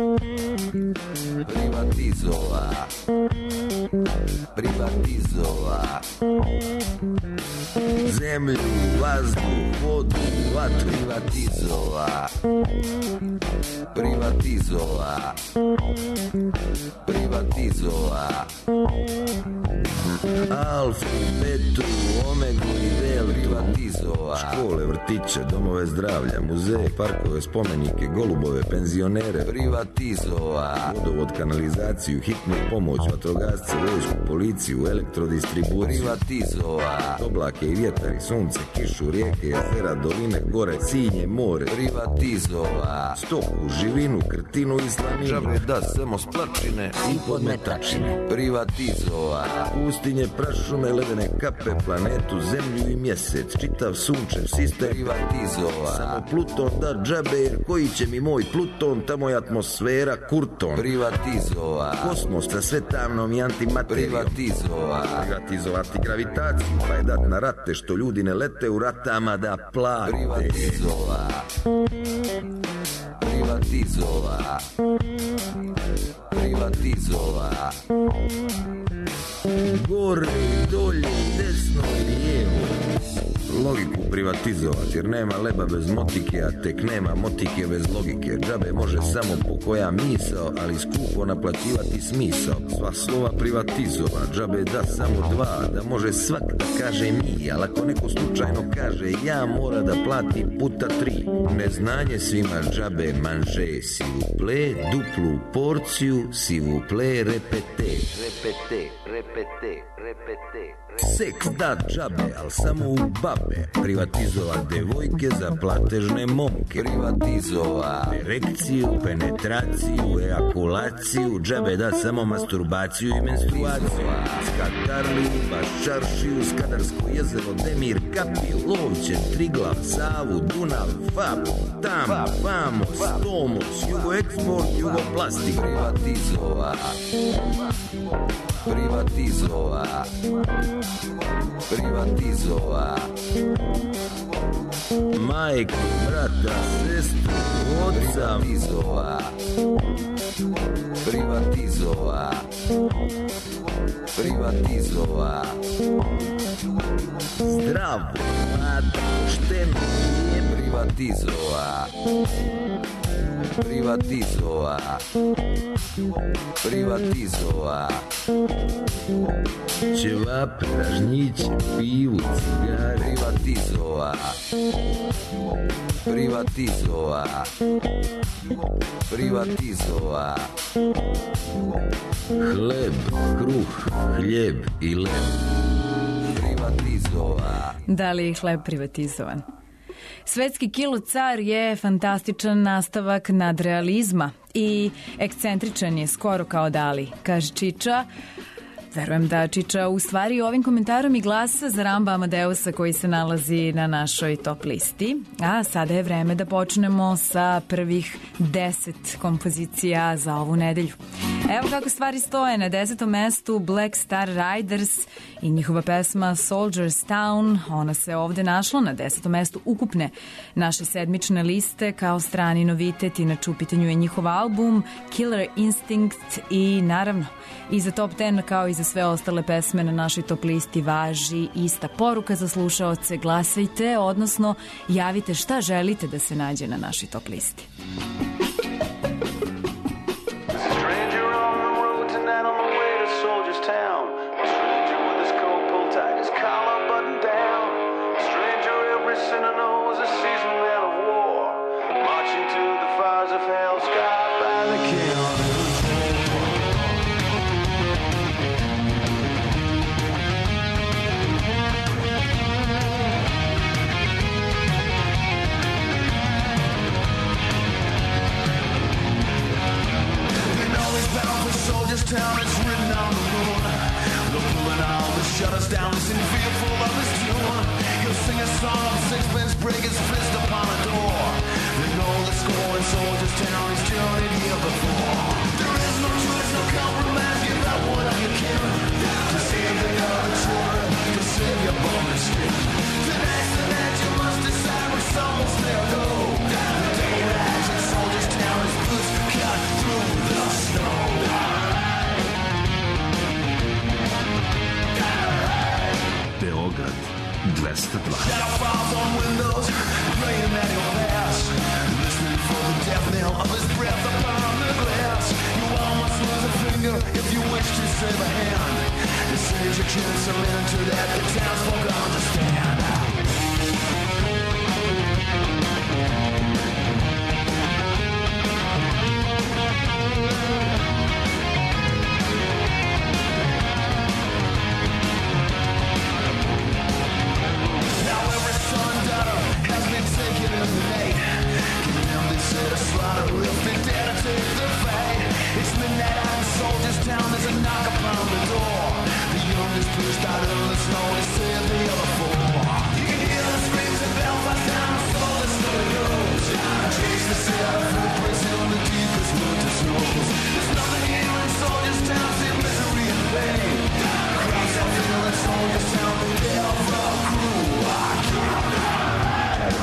privatizova, privatizova, zemlju, vazduh, vodu, vatru, privatizova, privatizova, privatizova, alfu, betu, omegu i del, privatizova, škole, vrtiće, domove zdravlja, muzeje, parkove, spomenike, golubove, penzionere, privatizova, vodovod, kanalizaciju, hitnu pomoć, vatrogasce, vojsku, policiju, elektrodistribuciju, privatizova, oblake i vjetar i sunce, kišu, rijeke, jezera, doline, gore, sinje, more, privatizova, stoku, živinu, krtinu i slaninu, žabre da samo splačine i podmetačine, privatizova, pustinje, prašume, ledene kape, planetu, zemlju i mjesec, čitav sunčev sistem, privatizova, samo Pluton da džabe, jer koji će mi moj Pluton, tamo je atmosfera kurton, privatizova, kosmos sa svetamnom i antimaterijom, privatizova, privatizovati gravitaciju, pa je dat na rate što ljudi ne lete u ratama da plate, privatizova, privatizova, privatizova, gore i dolje, desno i lijevo, logiku privatizovati, jer nema leba bez motike, a tek nema motike bez logike. Džabe može samo po koja misao, ali skupo naplaćivati smisao. Sva slova privatizova, džabe da samo dva, da može svak da kaže mi, ali ako neko slučajno kaže ja, mora da plati puta tri. Neznanje svima džabe manže, si vous plaît, duplu porciju, si vous plaît, repete, repete, repete, repete. Seks da džabe, al samo u babe. Privatizova devojke za platežne momke. Privatizova erekciju, penetraciju, ejakulaciju. Džabe da samo masturbaciju i menstruaciju. Skatarliju, Baščaršiju, Skadarsko jezero, Demir, Kapiju, Lovće, Triglav, Savu, Dunav, Fab, Tam, Famos, Tomos, Jugo Eksport, Jugoplastik. Privatizova, privatizova, privatizova, majku, brata, sestru, oca, privatizova, privatizova, privatizova, zdravo, mlado, pošteno, je privatizova, privatizova, privatizova, ćevap, ražnjić, pivu, cigare, privatizova, privatizova, privatizova, hleb, kruh, hljeb i leb, privatizova. Da li je hleb privatizovan? Svetski kilo car je fantastičan nastavak nadrealizma i ekscentričan je skoro kao Dali, kaže Čiča. Verujem da Čiča u stvari ovim komentarom i glasa za Ramba Amadeusa koji se nalazi na našoj top listi. A sada je vreme da počnemo sa prvih deset kompozicija za ovu nedelju. Evo kako stvari stoje. Na desetom mestu Black Star Riders i njihova pesma Soldier's Town. Ona se ovde našla na desetom mestu ukupne naše sedmične liste kao strani novitet. Inače u pitanju je njihov album Killer Instinct i naravno i za top deset kao i za sve ostale pesme na našoj top listi važi ista poruka za slušaoce. Glasajte, odnosno javite šta želite da se nađe na našoj top listi. shuts down, listen fearful of his tune. He'll sing a song, sixpence, break his fist upon a door. They know the score in Soldiers Town, he's journeyed here before. There is no choice, no compromise, give out one of your kin. To save the other children, to save your bone and skin. Tonight's the night you must decide which song will stay or go. The day rides in Soldiers Town, his boots cut through the snow. Beograd dvesta dva. Shadow falls on windows, praying that he'll pass. Listening for the death knell of his breath upon the glass. You almost lose a finger if you wish to save a hand. It says you can't surrender that the townsfolk understand. A slaughter if they dare to take the fight. It's midnight out in Soldiers Town, there's a knock upon the door. The youngest pushed out of the snow to save the other four. You can hear the screams of Belfast down, so the story goes. Chase the sailor footprints in the deepest winter snows. There's nothing here in Soldiers Town, see misery and pain. Crowds out here in Soldiers Town, they all the crew. I can't hide.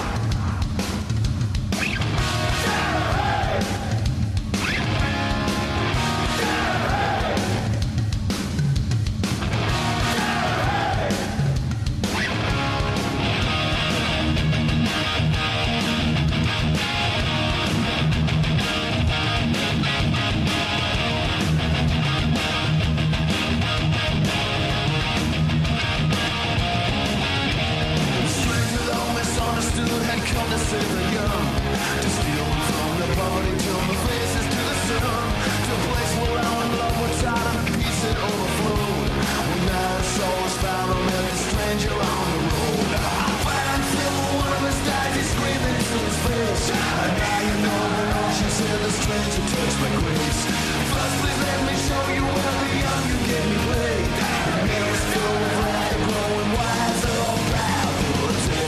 Come to save the young, to steal them from the poverty, turn the faces to the sun, to a place where our love was out and peace had overflowed. Well, now it's always found him and the stranger on the road. I'm fighting still for one of his dies, he's screaming into his face. And now you know the Lord, she said the stranger touched my grace. First, please let me show you where the young you get me played. And here is still with light growing wiser, all proud for a day.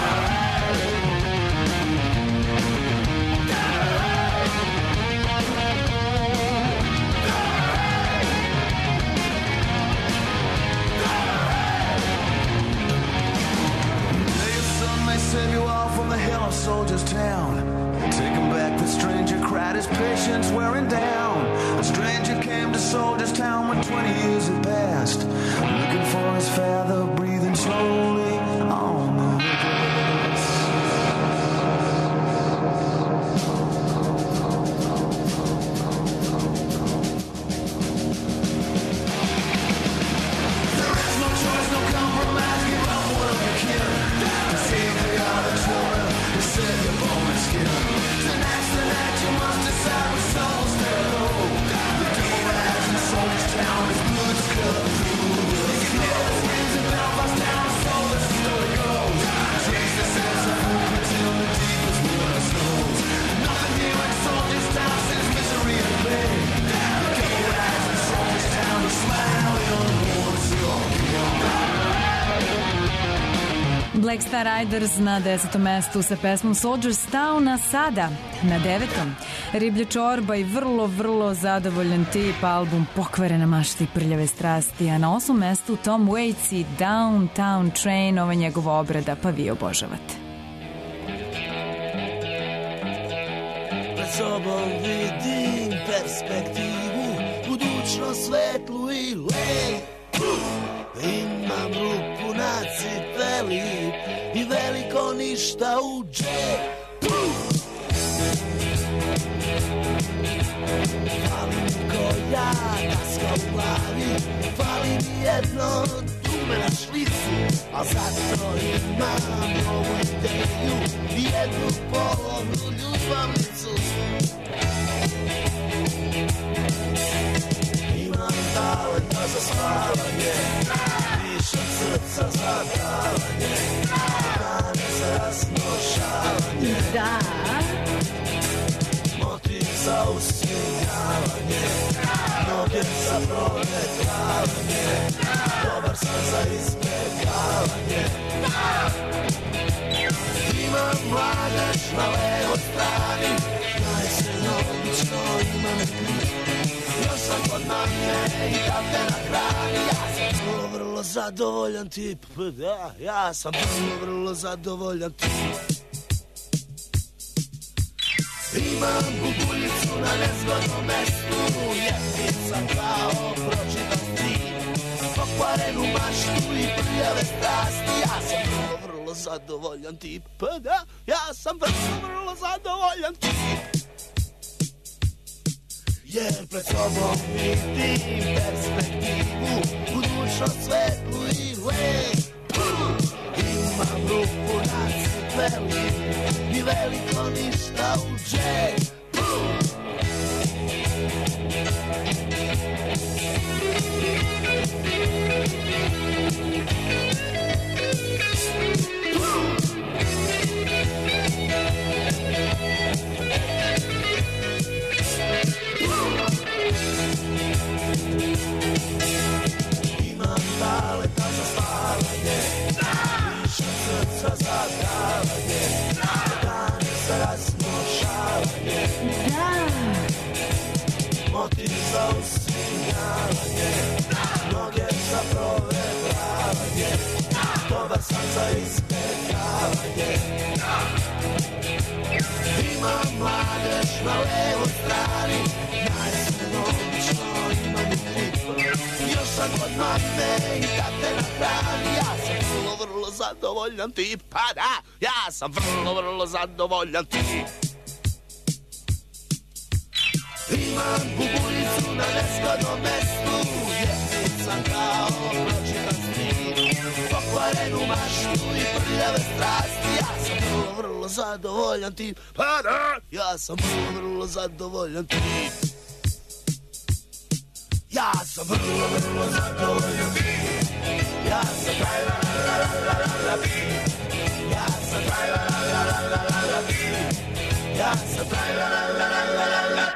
Save you all from the hell of Soldiers Town. Take him back, the stranger cried, his patience wearing down. A stranger came to Soldiers Town when twenty years had passed, looking for his father, breathing slowly on the grass. There is no choice, no compromise, give up one of your kin. To save the other children, to save your bone and skin. Tonight's the night you must decide which souls there go. The devil rides in Soldiers Town, his boots cut through the snow. The screams in Belfast Town, so the story goes. Chase the sense of hope until the deepest winter snows. Nothing here in Soldiers Town since misery and pain. The devil rides in Soldiers Town, he smiles on the ones who are Black Star Riders na desetom mestu sa pesmom Soldiers Town, a sada na devetom Riblja čorba i vrlo, vrlo zadovoljan tip, album Pokvarena mašta i prljave strasti, a na osmom mestu Tom Waits i Downtown Train, ova njegova obrada, pa vi obožavate. Pred sobom vidim perspektivu, budućnost svetlu i lepu. Imam ruku na cipeli i veliko ništa u džepu. Fali mi koja daska u glavi, fali mi jedno dume na šlicu, a zato imam novu ideju i jednu polovnu ljubavnicu. Imam talenta za spavanje, pišem srca za davanje, dane za raznošavanje, da. motiv za usmijavanje, novi Noge za provjetravanje, dobar sam za izbjegavanje. Imam mladež na levoj strani, najsen obično imam ti. Još sam kod mame i kafe na hrani, ja sam vrlo, vrlo zadovoljan tip. Da, ja sam vrlo, vrlo zadovoljan tip. Imam bubuljicu na nezgodnom mestu, jeftin sam kao pročitan strip. Pokvarenu maštu i prljave strasti, ja sam vrlo, vrlo zadovoljan tip. Pa da, ja sam vrlo, vrlo zadovoljan tip. Jer pred sobom vidim perspektivu, budućnost svetlu i lepu. Imam ruku na cipeli i veliko ništa u džepu. Imam talenta za spavanje, više srca za davanje, dane za razmošavanje, motiv za usmijavanje, noge za provedravanje, dobar sam za izbjegavanje. Imam mladež na levoj strani, najsem obično imam klip. Još sam kod mame i tate na hrani, ja sam vrlo, vrlo zadovoljan tip. Pa da, ja sam vrlo, vrlo zadovoljan tip. Imam bubuljicu na nezgodnom mestu, jeftin sam kao pročitan strip. Pokvarenu maštu i prljave strasti, ja sam vrlo, vrlo zadovoljan tip. Pa da, ja sam vrlo, vrlo zadovoljan tip. Ja sam vrlo, vrlo zadovoljan tip. Ja sam taj la la la la la la tip. Ja sam taj la la la la la la la tip. Ja sam taj la la la la la la la.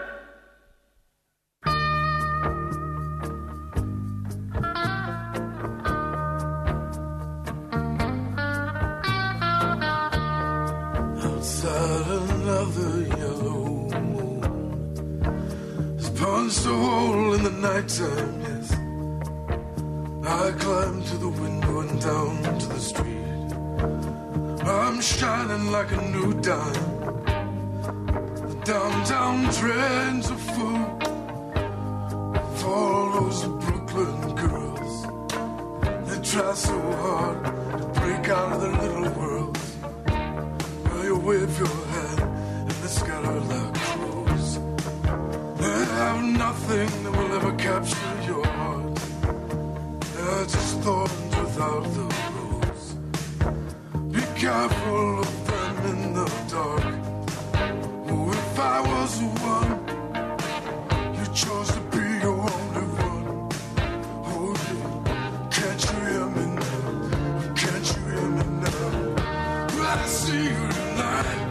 Outside another yellow moon has punched a hole in the nighttime, yes. I climb to the window and down to the street. I'm shining like a new dime. The downtown trains are full of all those Brooklyn girls. They try so hard to break out of their little world. You wave your hand and they scatter like crows. They have nothing that will ever capture your heart. They're just thorns without the rose. Be careful of them in the dark. Oh, if I was the one you chose to be your only one. Oh, yeah. Can't you hear me now? Can't you hear me now? I see you tonight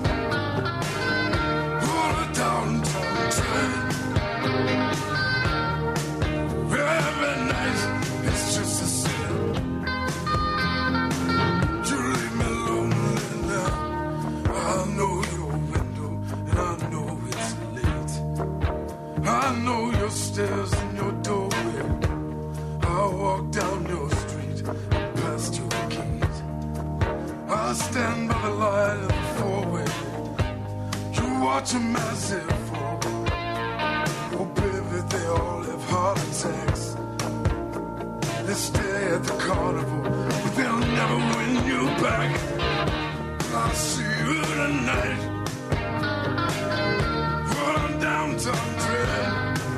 on a downtown train. Every night it's just the same. You leave me lonely now. I know your window and I know it's late. I know your stairs and your doorway. I walk down your street and past your keys. I stand by the light of the four-way. You watch a massive fall. Oh, baby, they all have heart attacks. They stay at the carnival, but they'll never win you back. I'll see you tonight on downtown train.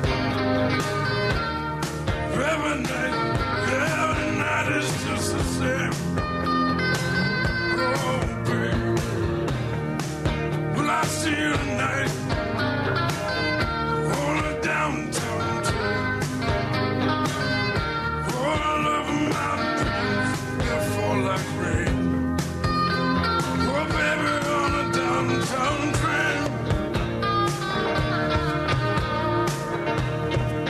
Every night, every night is just the same. I see you tonight on a downtown train. All over my dreams, they fall like rain. Oh, baby, on a downtown train.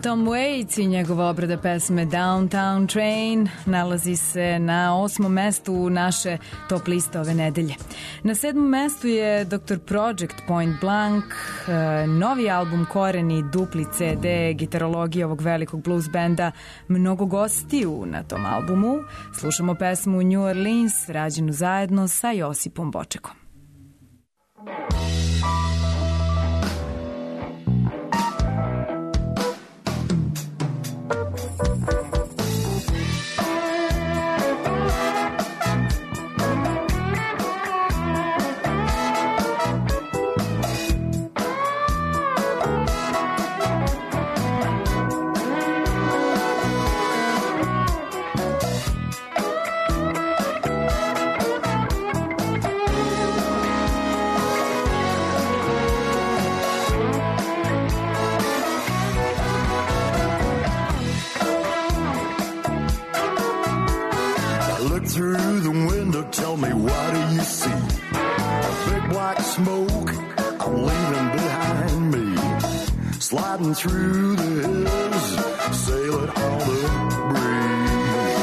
Tom Waits i njegova obrada pesme Downtown Train nalazi se na osmom mestu naše top liste ove nedelje. Na sedmom mestu je doktor Project Point Blank, novi album Koreni, dupli ce de, gitarologija ovog velikog blues benda, mnogo gostiju na tom albumu. Slušamo pesmu New Orleans, rađenu zajedno sa Josipom Bočekom. Through the window, tell me, what do you see? A big black smoke I'm leaving behind me. Sliding through the hills, sailing on the breeze.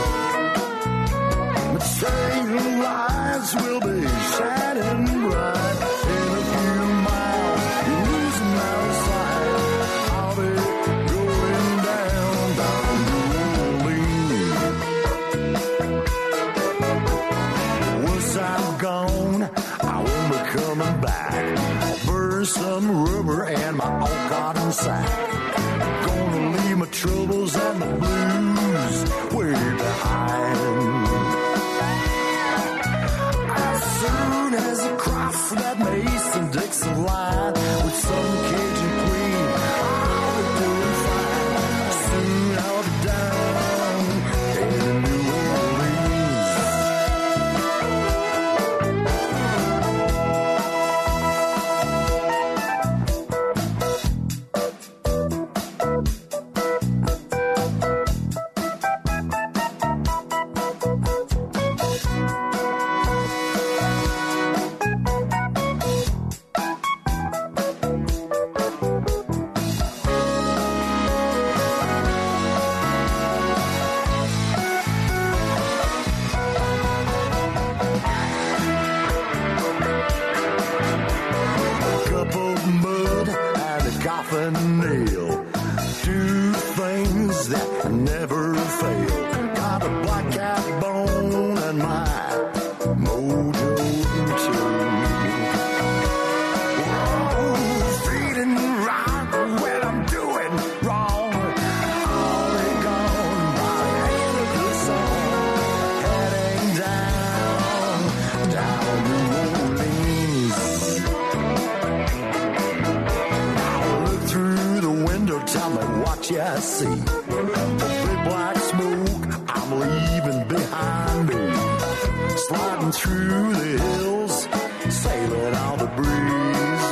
But sailing lights will be shining bright. In a few miles, you're losing out of sight. I'll be going down, down New Orleans. I'm gone, I won't be coming back. I'll bury some rubber and my old cotton sack. Gonna leave my troubles and the blues way behind. As soon as I cross that Mason-Dixon line with some Cajun queen, I'll be doing fine. Soon I'll be down in New Orleans. I see the big black smoke I'm leaving behind me, sliding through the hills, sailing on the breeze.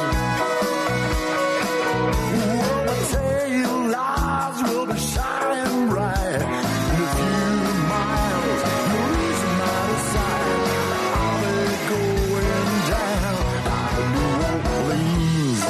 Well, the tail lights will be shining bright. In a few miles, you're losing out of sight. I'll be going down out of New Orleans.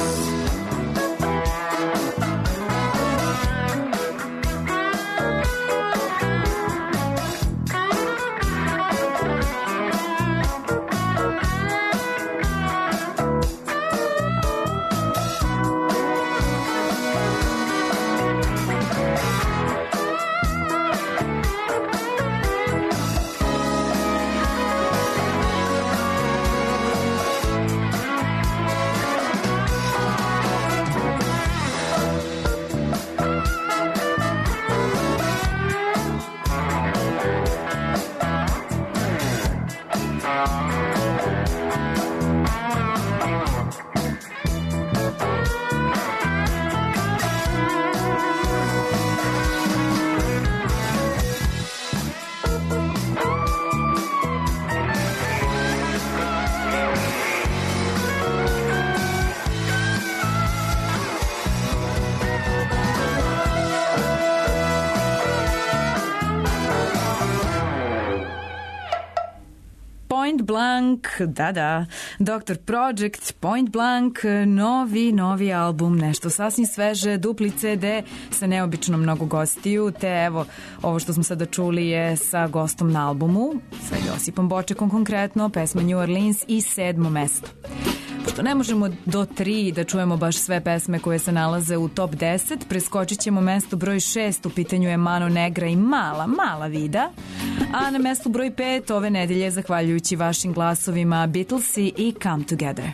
Point Blank, da, da, doktor Project, Point Blank, novi, novi album, nešto sasvim sveže, dupli ce de sa neobično mnogo gostiju, te evo, ovo što smo sada čuli je sa gostom na albumu, sa Josipom Bočekom konkretno, pesma New Orleans i sedmo mesto. Pošto ne možemo do tri da čujemo baš sve pesme koje se nalaze u top deset, preskočit ćemo mesto broj šest, u pitanju je Mano Negra i Mala, Mala Vida, a na mestu broj pet ove nedelje, zahvaljujući vašim glasovima, Beatlesi i Come Together.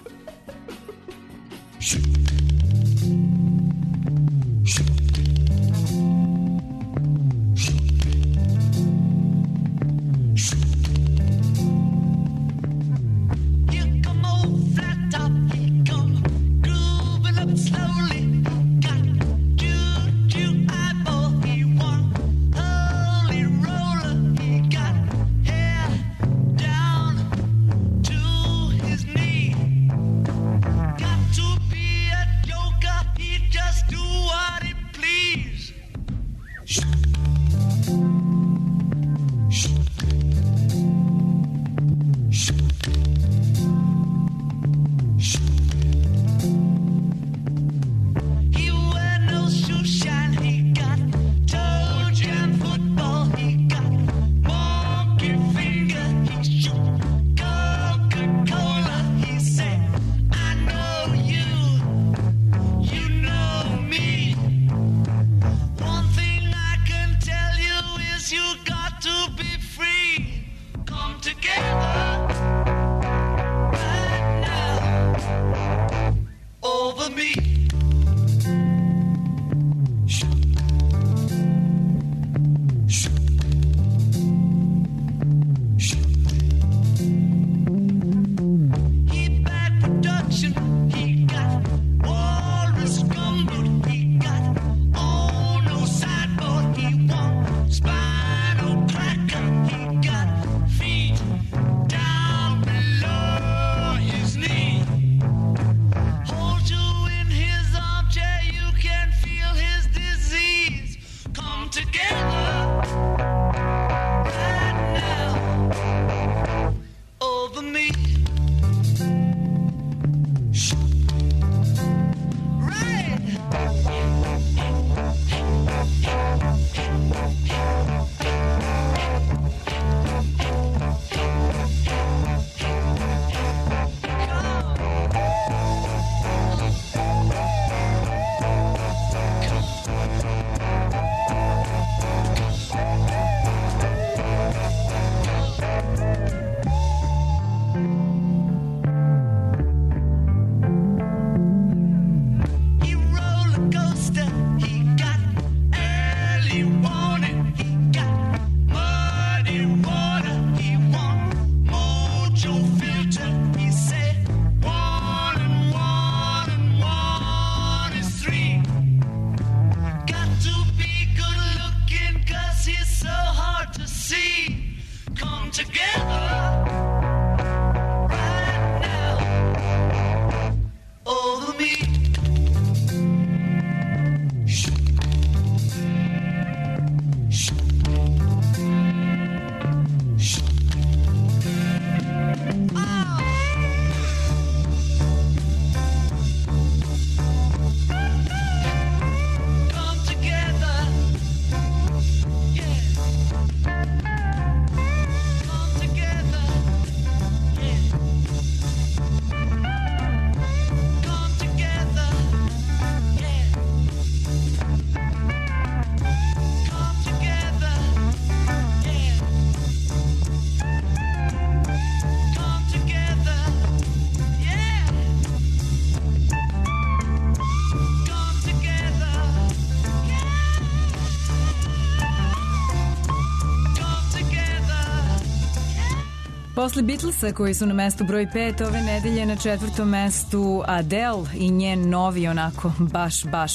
Posle Beatlesa koji su na mestu broj pet, ove nedelje na četvrtom mestu Adele i njen novi onako baš, baš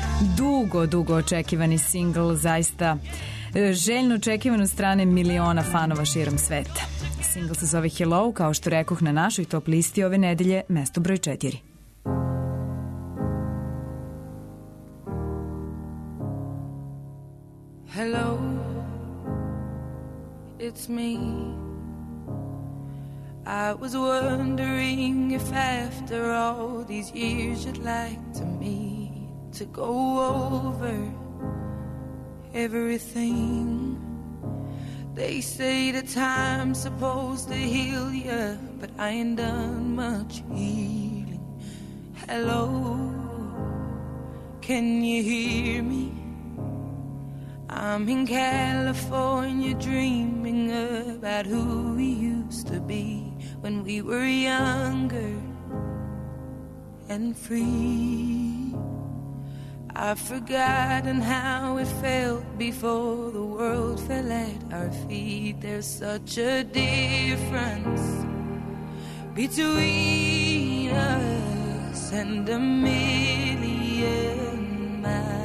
dugo, dugo očekivani singl, zaista željno očekivan od strane miliona fanova širom sveta. Singl se zove Hello, kao što rekoh na našoj top listi ove nedelje, mesto broj četiri. Hello, it's me. I was wondering if after all these years you'd like to meet to go over everything. They say the time's supposed to heal ya, but I ain't done much healing. Hello, can you hear me? I'm in California dreaming about who we used to be when we were younger and free. I've forgotten how it felt before the world fell at our feet. There's such a difference between us and a million miles.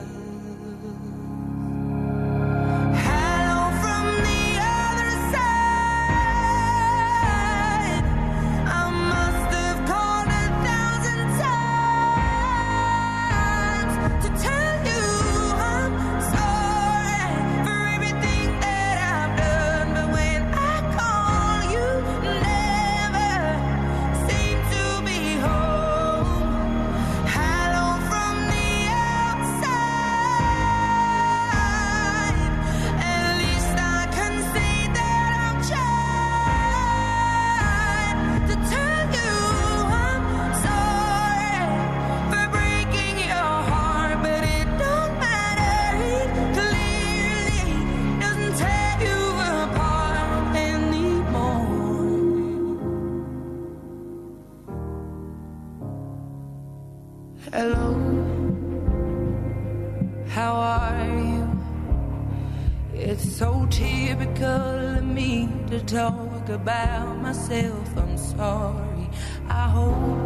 Hello, how are you? It's so typical of me to talk about myself. I'm sorry. I hope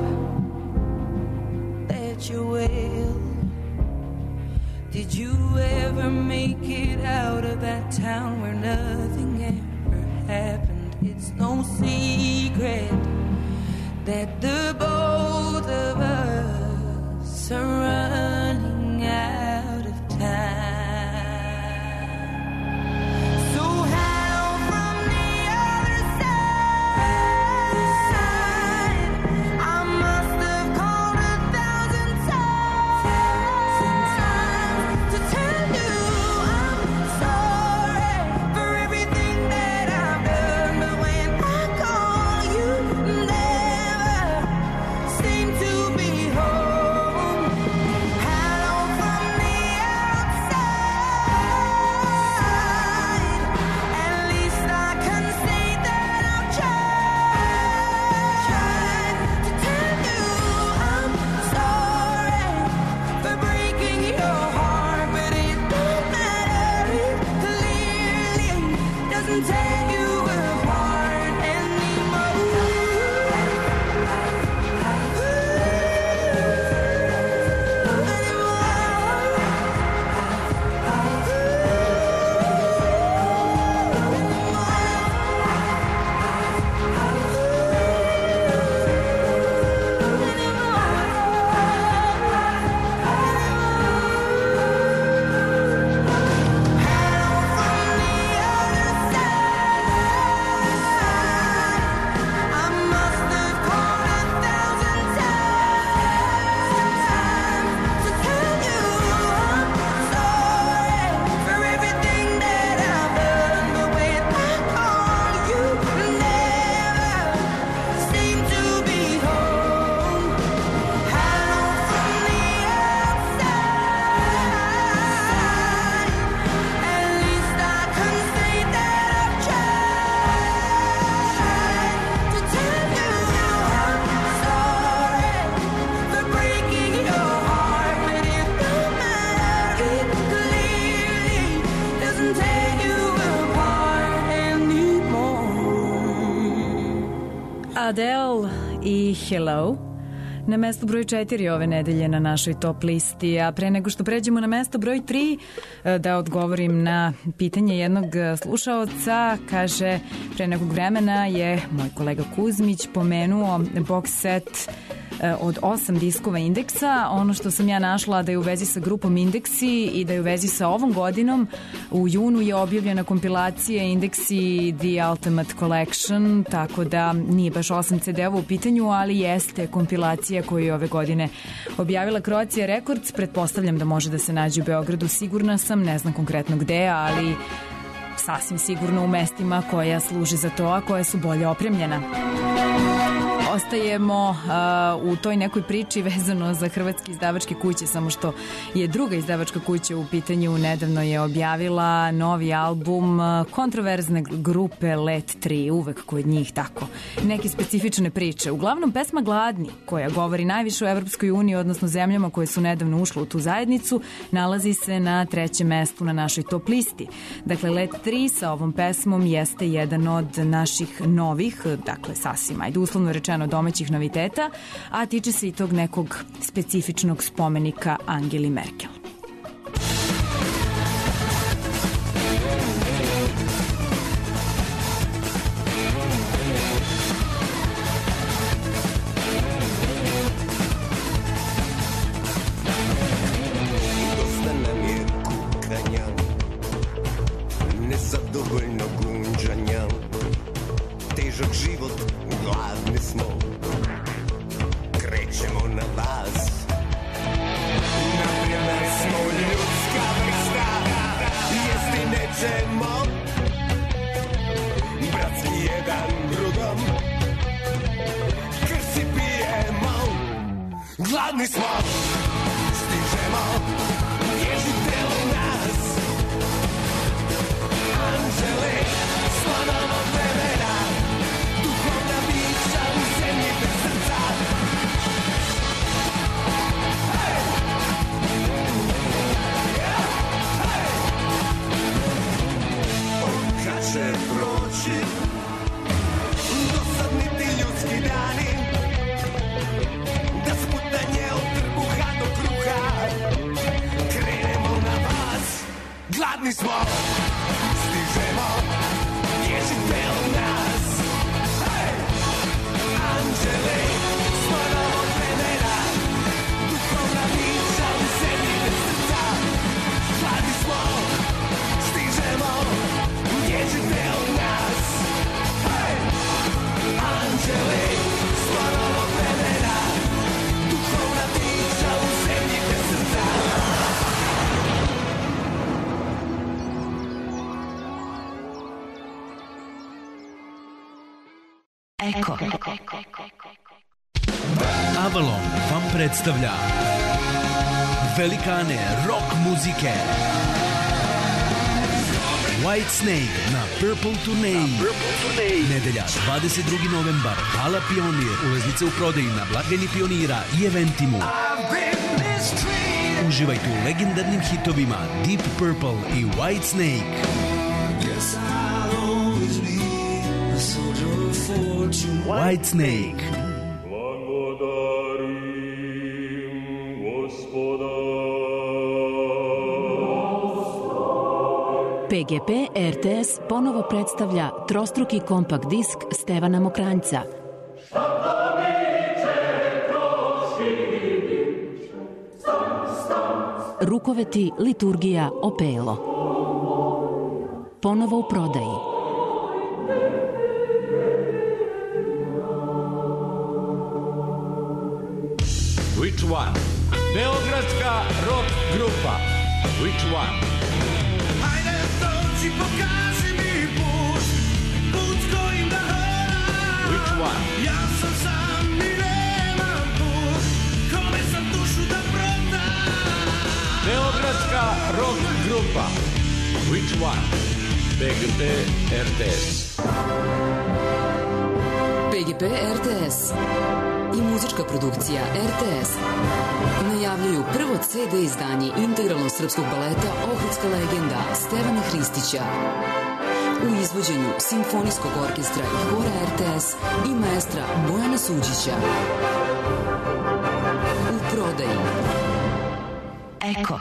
that you're well. Did you ever make it out of that town where nothing ever happened? It's no secret that the both of us are running out of time. So hello from the other side. I must have called a thousand times to tell you I'm sorry for everything that I've done. But when I call you, never seem to be home. Hello from the outside. At least I can say that I've tried to tell you I'm sorry for breaking your heart. But it don't matter, it clearly doesn't tear you apart Adele i Hello na mestu broj četiri ove nedelje na našoj top listi. A pre nego što pređemo na mesto broj tri, da odgovorim na pitanje jednog slušaoca. Kaže, pre nekog vremena je moj kolega Kuzmić pomenuo box set od osam diskova Indeksa. Ono što sam ja našla da je u vezi sa grupom Indeksi i da je u vezi sa ovom godinom, u junu je objavljena kompilacija Indeksi The Ultimate Collection, tako da nije baš osam ce de-ova u pitanju, ali jeste kompilacija koju je ove godine objavila Croatia Records. Pretpostavljam da može da se nađe u Beogradu, sigurna sam, ne znam konkretno gde, ali sasvim sigurno u mestima koja služi za to, a koja su bolje opremljena. Ostajemo uh, u toj nekoj priči vezano za hrvatske izdavačke kuće, samo što je druga izdavačka kuća u pitanju, nedavno je objavila novi album kontroverzne grupe Let tri, uvek kod njih tako neke specifične priče. Uglavnom pesma Gladni, koja govori najviše o Evropskoj uniji, odnosno zemljama koje su nedavno ušle u tu zajednicu, nalazi se na trećem mestu na našoj top listi. Dakle, Let tri sa ovom pesmom jeste jedan od naših novih, dakle sasvim, ajde uslovno rečeno, domaćih noviteta, a tiče se i tog nekog specifičnog spomenika Angeli Merkel. Dosta nam je kukanja, nezadovoljno gunđanja, težak život, gladni smo, krećemo na vas. Naprijed smo ljudska vrsta, jesti nećemo, bratski jedan drugom, krv si pijemo, gladni smo, stižemo, bježite u nas. Anđeli, slanovo vremena, duhovna bića u zemlji bez srca. Hej! Hej! Kad će proći dosadni ti ljudski dani, da sputanje od trbuha do kruha, krenemo na vas, gladni smo, stižemo, bježite od nas. Hej! Anđeli, slanovo vremena, duhovna bića u zemlji bez srca. Gladni smo, stižemo, bježite od nas. Hej! Anđeli, slanovo vremena, duhovna bića u zemlji bez srca. Eko. Avalon vam predstavlja velikane rock muzike. White Snake na Purple turneji. Nedelja, dvadeset drugi novembar, Hala Pionir, ulaznice u prodaji na blagajni Pionira i Eventimu. Uživajte u legendarnim hitovima Deep Purple i White Snake. White Snake. P G P R T S ponovo predstavlja trostruki kompakt disk Stevana Mokranjca. Rukoveti, liturgija, opelo. Ponovo u prodaji. Which one? Beogradska rock grupa. Which one? Hajde, dođi, pokaži mi put, put kojim da hodam. Which one? Ja sam sam i nemam put, kome sam dušu da prodam. Beogradska rock grupa. Which one? P G P R T S. P G P R T S i muzička produkcija R T S najavljuju prvo C D izdanje integralnog srpskog baleta Ohridska legenda Stevana Hristića u izvođenju Simfonijskog orkestra i hora R T S i maestra Bojana Suđića. U prodaji Eko.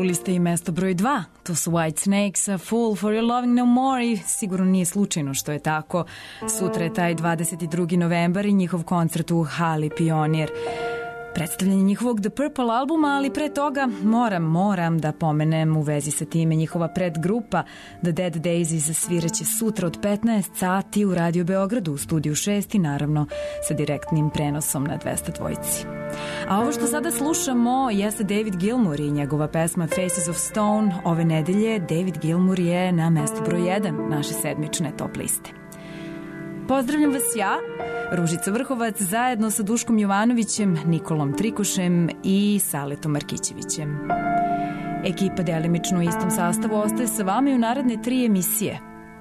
Čuli ste i mesto broj dva, to su White Snakes, a Fool for Your Loving No More i sigurno nije slučajno što je tako. Sutra je taj dvadeset drugi novembar i njihov koncert u hali Pionir. Predstavljanje njihovog The Purple albuma, ali pre toga moram, moram da pomenem u vezi sa time njihova predgrupa The Dead Daisies sviraće sutra od petnaest sati u Radio Beogradu u studiju šest i naravno sa direktnim prenosom na dvesta dvojici. A ovo što sada slušamo jeste David Gilmour i njegova pesma Faces of Stone. Ove nedelje David Gilmour je na mestu broj jedan naše sedmične top liste. Pozdravljam vas ja, Ružica Vrhovac, zajedno sa Duškom Jovanovićem, Nikolom Trikušem i Saletom Markićevićem. Ekipa delimično u istom sastavu ostaje sa vama i u naredne tri emisije.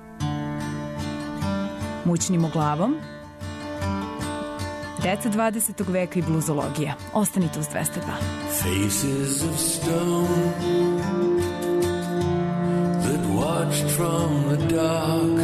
Mućnimo glavom, Deca dvadesetog veka i bluzologija. Ostanite uz dvesta dva. Faces of stone that watched from the dark,